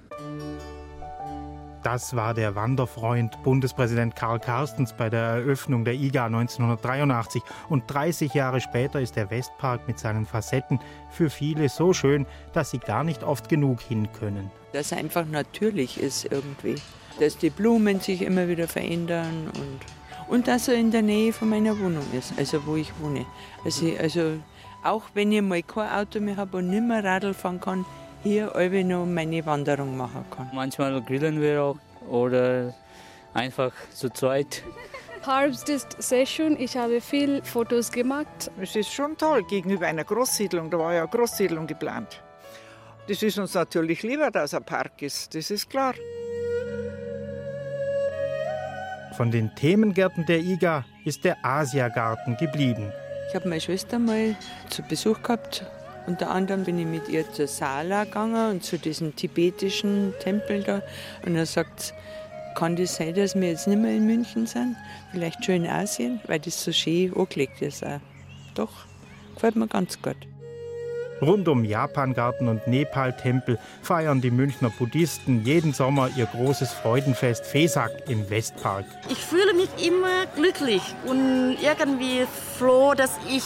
Das war der Wanderfreund Bundespräsident Karl Carstens bei der Eröffnung der IGA 1983. Und 30 Jahre später ist der Westpark mit seinen Facetten für viele so schön, dass sie gar nicht oft genug hin können.
Dass es einfach natürlich ist irgendwie. Dass die Blumen sich immer wieder verändern und dass er in der Nähe von meiner Wohnung ist, also wo ich wohne. Also auch wenn ich mal kein Auto mehr habe und nicht mehr Radl fahren kann, hier noch meine Wanderung machen kann.
Manchmal grillen wir auch oder einfach zu zweit.
Herbst ist sehr schön, ich habe viele Fotos gemacht.
Es ist schon toll gegenüber einer Großsiedlung, da war ja eine Großsiedlung geplant. Das ist uns natürlich lieber, dass ein Park ist, das ist klar.
Von den Themengärten der IGA ist der Asiagarten geblieben.
Ich habe meine Schwester mal zu Besuch gehabt. Unter anderem bin ich mit ihr zur Sala gegangen und zu diesem tibetischen Tempel da. Und er sagt, kann das sein, dass wir jetzt nicht mehr in München sind? Vielleicht schon in Asien, weil das so schön angelegt ist auch. Doch, gefällt mir ganz gut.
Rund um Japangarten und Nepal-Tempel feiern die Münchner Buddhisten jeden Sommer ihr großes Freudenfest Vesak im Westpark.
Ich fühle mich immer glücklich und irgendwie froh, dass ich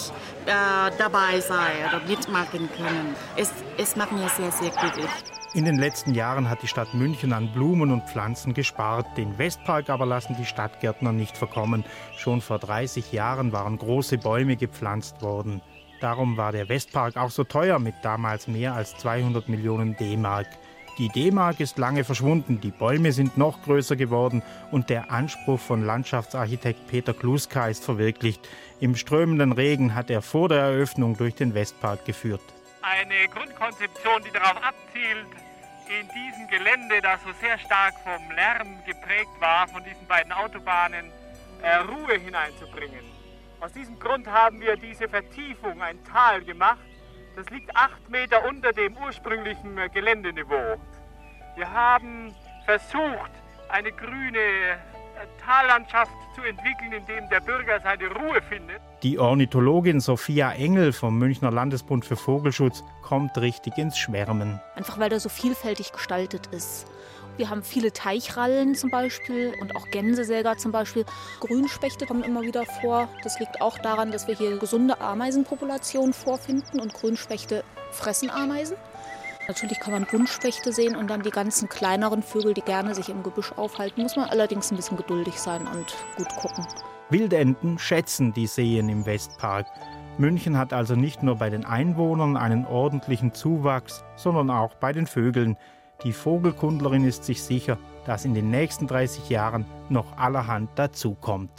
dabei sei oder mitmachen kann. Es macht mir sehr, sehr glücklich.
In den letzten Jahren hat die Stadt München an Blumen und Pflanzen gespart. Den Westpark aber lassen die Stadtgärtner nicht verkommen. Schon vor 30 Jahren waren große Bäume gepflanzt worden. Darum war der Westpark auch so teuer mit damals mehr als 200 Millionen D-Mark. Die D-Mark ist lange verschwunden, die Bäume sind noch größer geworden und der Anspruch von Landschaftsarchitekt Peter Kluska ist verwirklicht. Im strömenden Regen hat er vor der Eröffnung durch den Westpark geführt.
Eine Grundkonzeption, die darauf abzielt, in diesem Gelände, das so sehr stark vom Lärm geprägt war, von diesen beiden Autobahnen, Ruhe hineinzubringen. Aus diesem Grund haben wir diese Vertiefung, ein Tal gemacht. Das liegt 8 Meter unter dem ursprünglichen Geländeniveau. Wir haben versucht, eine grüne Tallandschaft zu entwickeln, in dem der Bürger seine Ruhe findet.
Die Ornithologin Sophia Engel vom Münchner Landesbund für Vogelschutz kommt richtig ins Schwärmen.
Einfach weil er so vielfältig gestaltet ist. Wir haben viele Teichrallen zum Beispiel und auch Gänsesäger zum Beispiel. Grünspechte kommen immer wieder vor. Das liegt auch daran, dass wir hier gesunde Ameisenpopulationen vorfinden und Grünspechte fressen Ameisen. Natürlich kann man Buntspechte sehen und dann die ganzen kleineren Vögel, die gerne sich im Gebüsch aufhalten. Muss man allerdings ein bisschen geduldig sein und gut gucken.
Wildenten schätzen die Seen im Westpark. München hat also nicht nur bei den Einwohnern einen ordentlichen Zuwachs, sondern auch bei den Vögeln. Die Vogelkundlerin ist sich sicher, dass in den nächsten 30 Jahren noch allerhand dazukommt.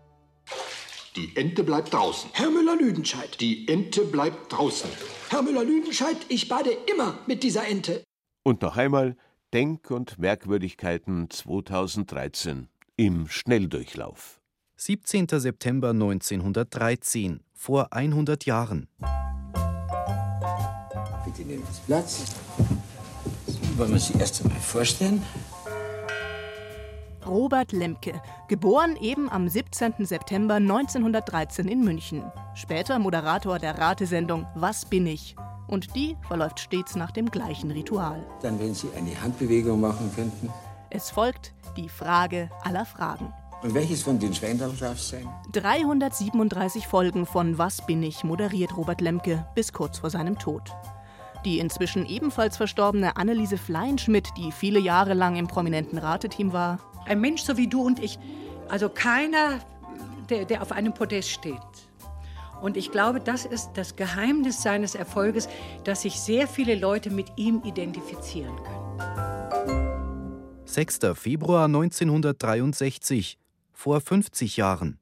Die Ente bleibt draußen.
Herr Müller-Lüdenscheid.
Die Ente bleibt draußen.
Herr Müller-Lüdenscheid, ich bade immer mit dieser Ente.
Und noch einmal Denk- und Merkwürdigkeiten 2013 im Schnelldurchlauf.
17. September 1913, vor 100 Jahren.
Die
Bitte nehmen Sie Platz. Wollen wir Sie erst einmal vorstellen?
Robert Lemke, geboren eben am 17. September 1913 in München. Später Moderator der Ratesendung Was bin ich? Und die verläuft stets nach dem gleichen Ritual.
Dann, wenn Sie eine Handbewegung machen könnten.
Es folgt die Frage aller Fragen.
Und welches von den Schweindeln darf es sein?
337 Folgen von Was bin ich moderiert Robert Lemke bis kurz vor seinem Tod. Die inzwischen ebenfalls verstorbene Anneliese Fleinschmidt, die viele Jahre lang im prominenten Rateteam war.
Ein Mensch so wie du und ich, also keiner, der auf einem Podest steht. Und ich glaube, das ist das Geheimnis seines Erfolges, dass sich sehr viele Leute mit ihm identifizieren können.
6. Februar 1963, vor 50 Jahren.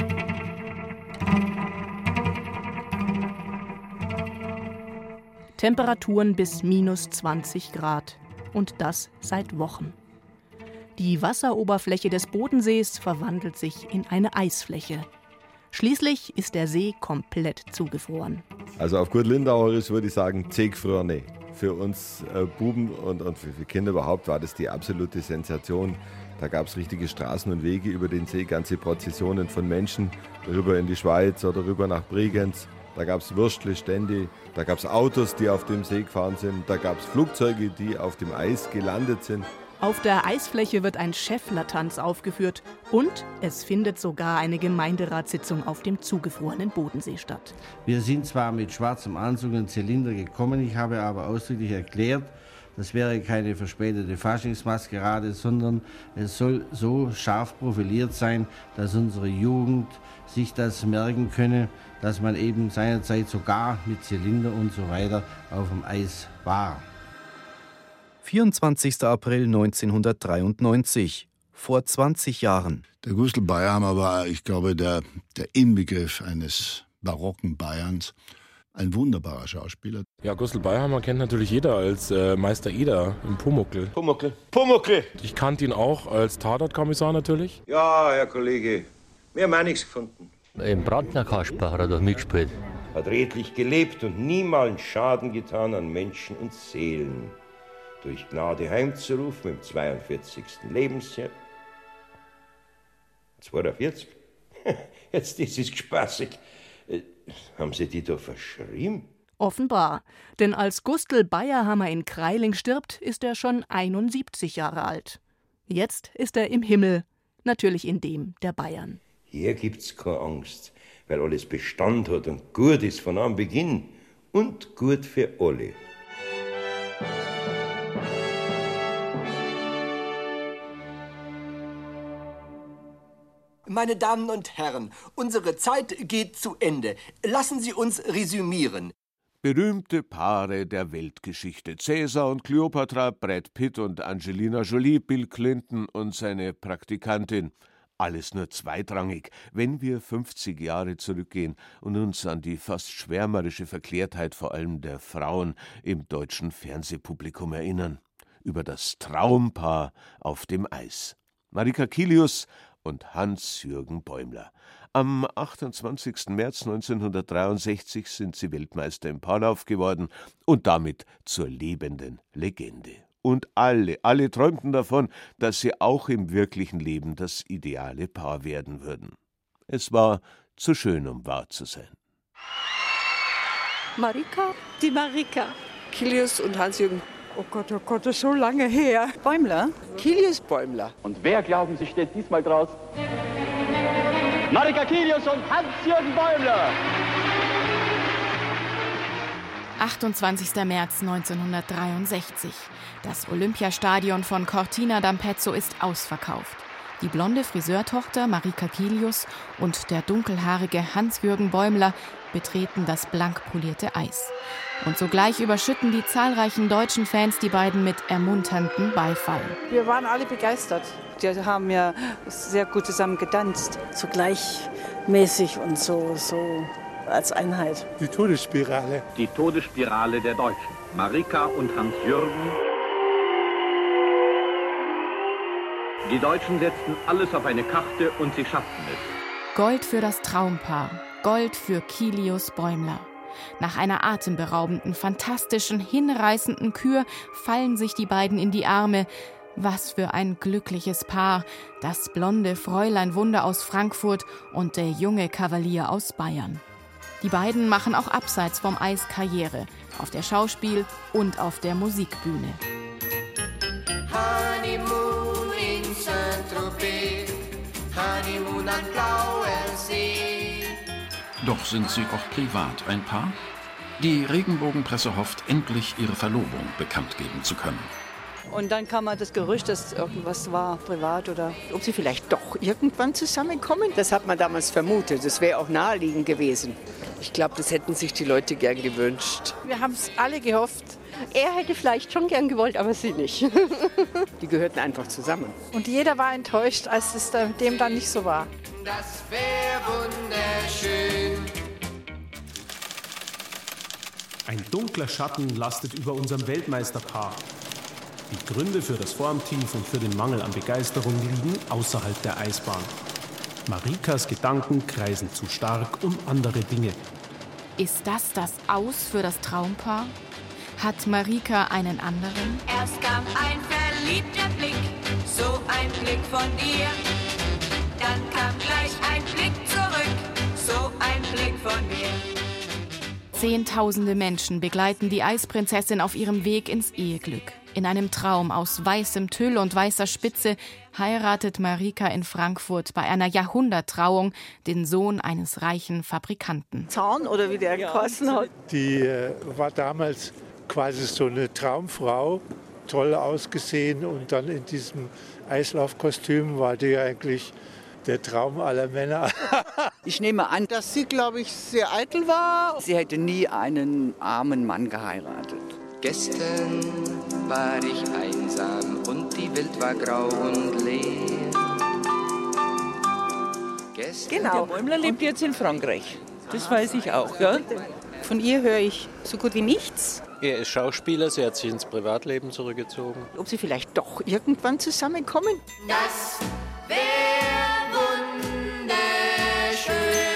Temperaturen bis -20 Grad. Und das seit Wochen. Die Wasseroberfläche des Bodensees verwandelt sich in eine Eisfläche. Schließlich ist der See komplett zugefroren.
Also auf gut Lindauerisch würde ich sagen, zähgefroren. Für uns Buben und für Kinder überhaupt war das die absolute Sensation. Da gab es richtige Straßen und Wege über den See, ganze Prozessionen von Menschen, rüber in die Schweiz oder rüber nach Bregenz. Da gab es Würstle-Stände, da gab es Autos, die auf dem See gefahren sind, da gab es Flugzeuge, die auf dem Eis gelandet sind.
Auf der Eisfläche wird ein Schäfflertanz aufgeführt und es findet sogar eine Gemeinderatssitzung auf dem zugefrorenen Bodensee statt.
Wir sind zwar mit schwarzem Anzug und Zylinder gekommen, ich habe aber ausdrücklich erklärt, das wäre keine verspätete Faschingsmaskerade, sondern es soll so scharf profiliert sein, dass unsere Jugend sich das merken könne, dass man eben seinerzeit sogar mit Zylinder und so weiter auf dem Eis war.
24. April 1993, vor 20 Jahren.
Der Gustl Bayerhammer war, ich glaube, der Inbegriff eines barocken Bayerns. Ein wunderbarer Schauspieler.
Ja, Gustl Bayerhammer kennt natürlich jeder als Meister Eder im Pumuckl.
Pumuckl!
Ich kannte ihn auch als Tatortkommissar natürlich.
Ja, Herr Kollege, wir haben auch nichts gefunden.
Im Brandner Kasper hat er doch mitgespielt.
Hat redlich gelebt und niemals Schaden getan an Menschen und Seelen. Durch Gnade heimzurufen im 42. Lebensjahr. 42? Jetzt ist es spaßig. Haben Sie die da verschrieben?
Offenbar, denn als Gustl Bayerhammer in Kreiling stirbt, ist er schon 71 Jahre alt. Jetzt ist er im Himmel, natürlich in dem der Bayern.
Hier gibt's keine Angst, weil alles Bestand hat und gut ist von am Beginn und gut für alle.
Meine Damen und Herren, unsere Zeit geht zu Ende. Lassen Sie uns resümieren.
Berühmte Paare der Weltgeschichte. Cäsar und Kleopatra, Brad Pitt und Angelina Jolie, Bill Clinton und seine Praktikantin. Alles nur zweitrangig, wenn wir 50 Jahre zurückgehen und uns an die fast schwärmerische Verklärtheit vor allem der Frauen im deutschen Fernsehpublikum erinnern. Über das Traumpaar auf dem Eis. Marika Kilius und Hans-Jürgen Bäumler. Am 28. März 1963 sind sie Weltmeister im Paarlauf geworden und damit zur lebenden Legende. Und alle träumten davon, dass sie auch im wirklichen Leben das ideale Paar werden würden. Es war zu schön, um wahr zu sein.
Marika? Die Marika. Kilius und Hans-Jürgen. Oh Gott, das ist so lange her. Bäumler? Kilius Bäumler.
Und wer, glauben Sie, steht diesmal draus? Marika Kilius und Hans-Jürgen Bäumler.
28. März 1963. Das Olympiastadion von Cortina d'Ampezzo ist ausverkauft. Die blonde Friseurtochter Marika Kilius und der dunkelhaarige Hans-Jürgen Bäumler betreten das blank polierte Eis. Und sogleich überschütten die zahlreichen deutschen Fans die beiden mit ermunterndem Beifall.
Wir waren alle begeistert. Die haben ja sehr gut zusammen getanzt.
So gleichmäßig und so als Einheit.
Die Todesspirale. Die Todesspirale der Deutschen. Marika und Hans-Jürgen. Die Deutschen setzten alles auf eine Karte und sie schafften es.
Gold für das Traumpaar. Gold für Kilius Bäumler. Nach einer atemberaubenden, fantastischen, hinreißenden Kür fallen sich die beiden in die Arme. Was für ein glückliches Paar, das blonde Fräulein Wunder aus Frankfurt und der junge Kavalier aus Bayern. Die beiden machen auch abseits vom Eis Karriere, auf der Schauspiel- und auf der Musikbühne.
Honeymoon in Saint-Tropez, Honeymoon an blauer See.
Doch sind sie auch privat ein Paar? Die Regenbogenpresse hofft, endlich ihre Verlobung bekannt geben zu können.
Und dann kam mal das Gerücht, dass irgendwas war, privat oder ob sie vielleicht doch irgendwann zusammenkommen.
Das hat man damals vermutet. Das wäre auch naheliegend gewesen. Ich glaube, das hätten sich die Leute gern gewünscht.
Wir haben es alle gehofft. Er hätte vielleicht schon gern gewollt, aber sie nicht.
Die gehörten einfach zusammen.
Und jeder war enttäuscht, als es dem dann nicht so war.
Das wäre wunderschön.
Ein dunkler Schatten lastet über unserem Weltmeisterpaar. Die Gründe für das Formtief und für den Mangel an Begeisterung liegen außerhalb der Eisbahn. Marikas Gedanken kreisen zu stark um andere Dinge.
Ist das das Aus für das Traumpaar? Hat Marika einen anderen?
Erst kam ein verliebter Blick, so ein Blick von dir. Dann kam gleich ein Blick zurück, so ein Blick von mir.
Zehntausende Menschen begleiten die Eisprinzessin auf ihrem Weg ins Eheglück. In einem Traum aus weißem Tüll und weißer Spitze heiratet Marika in Frankfurt bei einer Jahrhunderttrauung den Sohn eines reichen Fabrikanten.
Zahn oder wie der geheißen hat.
Die war damals quasi so eine Traumfrau, toll ausgesehen und dann in diesem Eislaufkostüm war die eigentlich der Traum aller Männer.
Ich nehme an, dass sie, glaube ich, sehr eitel war. Sie hätte nie einen armen Mann geheiratet.
Gestern war ich einsam und die Welt war grau und leer.
Genau, der Bäumler lebt jetzt in Frankreich. Das weiß ich auch. Ja? Von ihr höre ich so gut wie nichts.
Er ist Schauspieler, sie hat sich ins Privatleben zurückgezogen.
Ob sie vielleicht doch irgendwann zusammenkommen?
Das wäre wunderschön.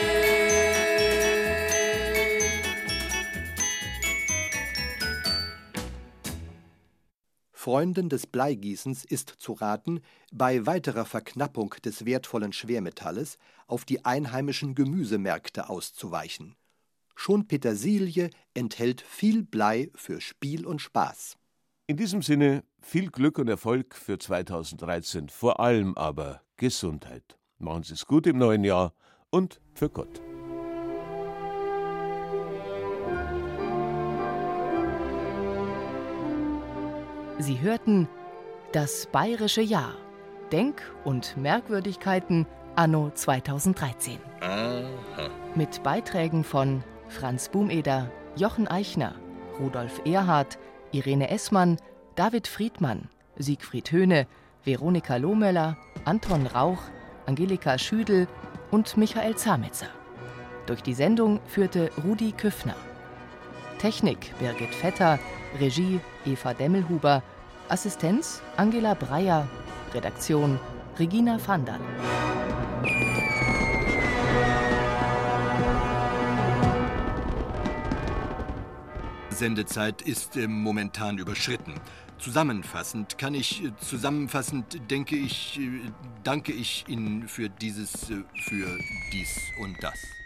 Freunden des Bleigießens ist zu raten, bei weiterer Verknappung des wertvollen Schwermetalles auf die einheimischen Gemüsemärkte auszuweichen. Schon Petersilie enthält viel Blei für Spiel und Spaß.
In diesem Sinne viel Glück und Erfolg für 2013, vor allem aber Gesundheit. Machen Sie es gut im neuen Jahr und für Gott.
Sie hörten Das bayerische Jahr. Denk- und Merkwürdigkeiten anno 2013.
Aha.
Mit Beiträgen von Franz Bumeder, Jochen Eichner, Rudolf Erhardt, Irene Essmann, David Friedmann, Siegfried Höhne, Veronika Lohmöller, Anton Rauch, Angelika Schüdel und Michael Zametzer. Durch die Sendung führte Rudi Küffner. Technik Birgit Vetter, Regie Eva Demmelhuber, Assistenz Angela Breyer, Redaktion Regina Vandal.
Sendezeit ist momentan überschritten. Zusammenfassend danke ich Ihnen für dies und das.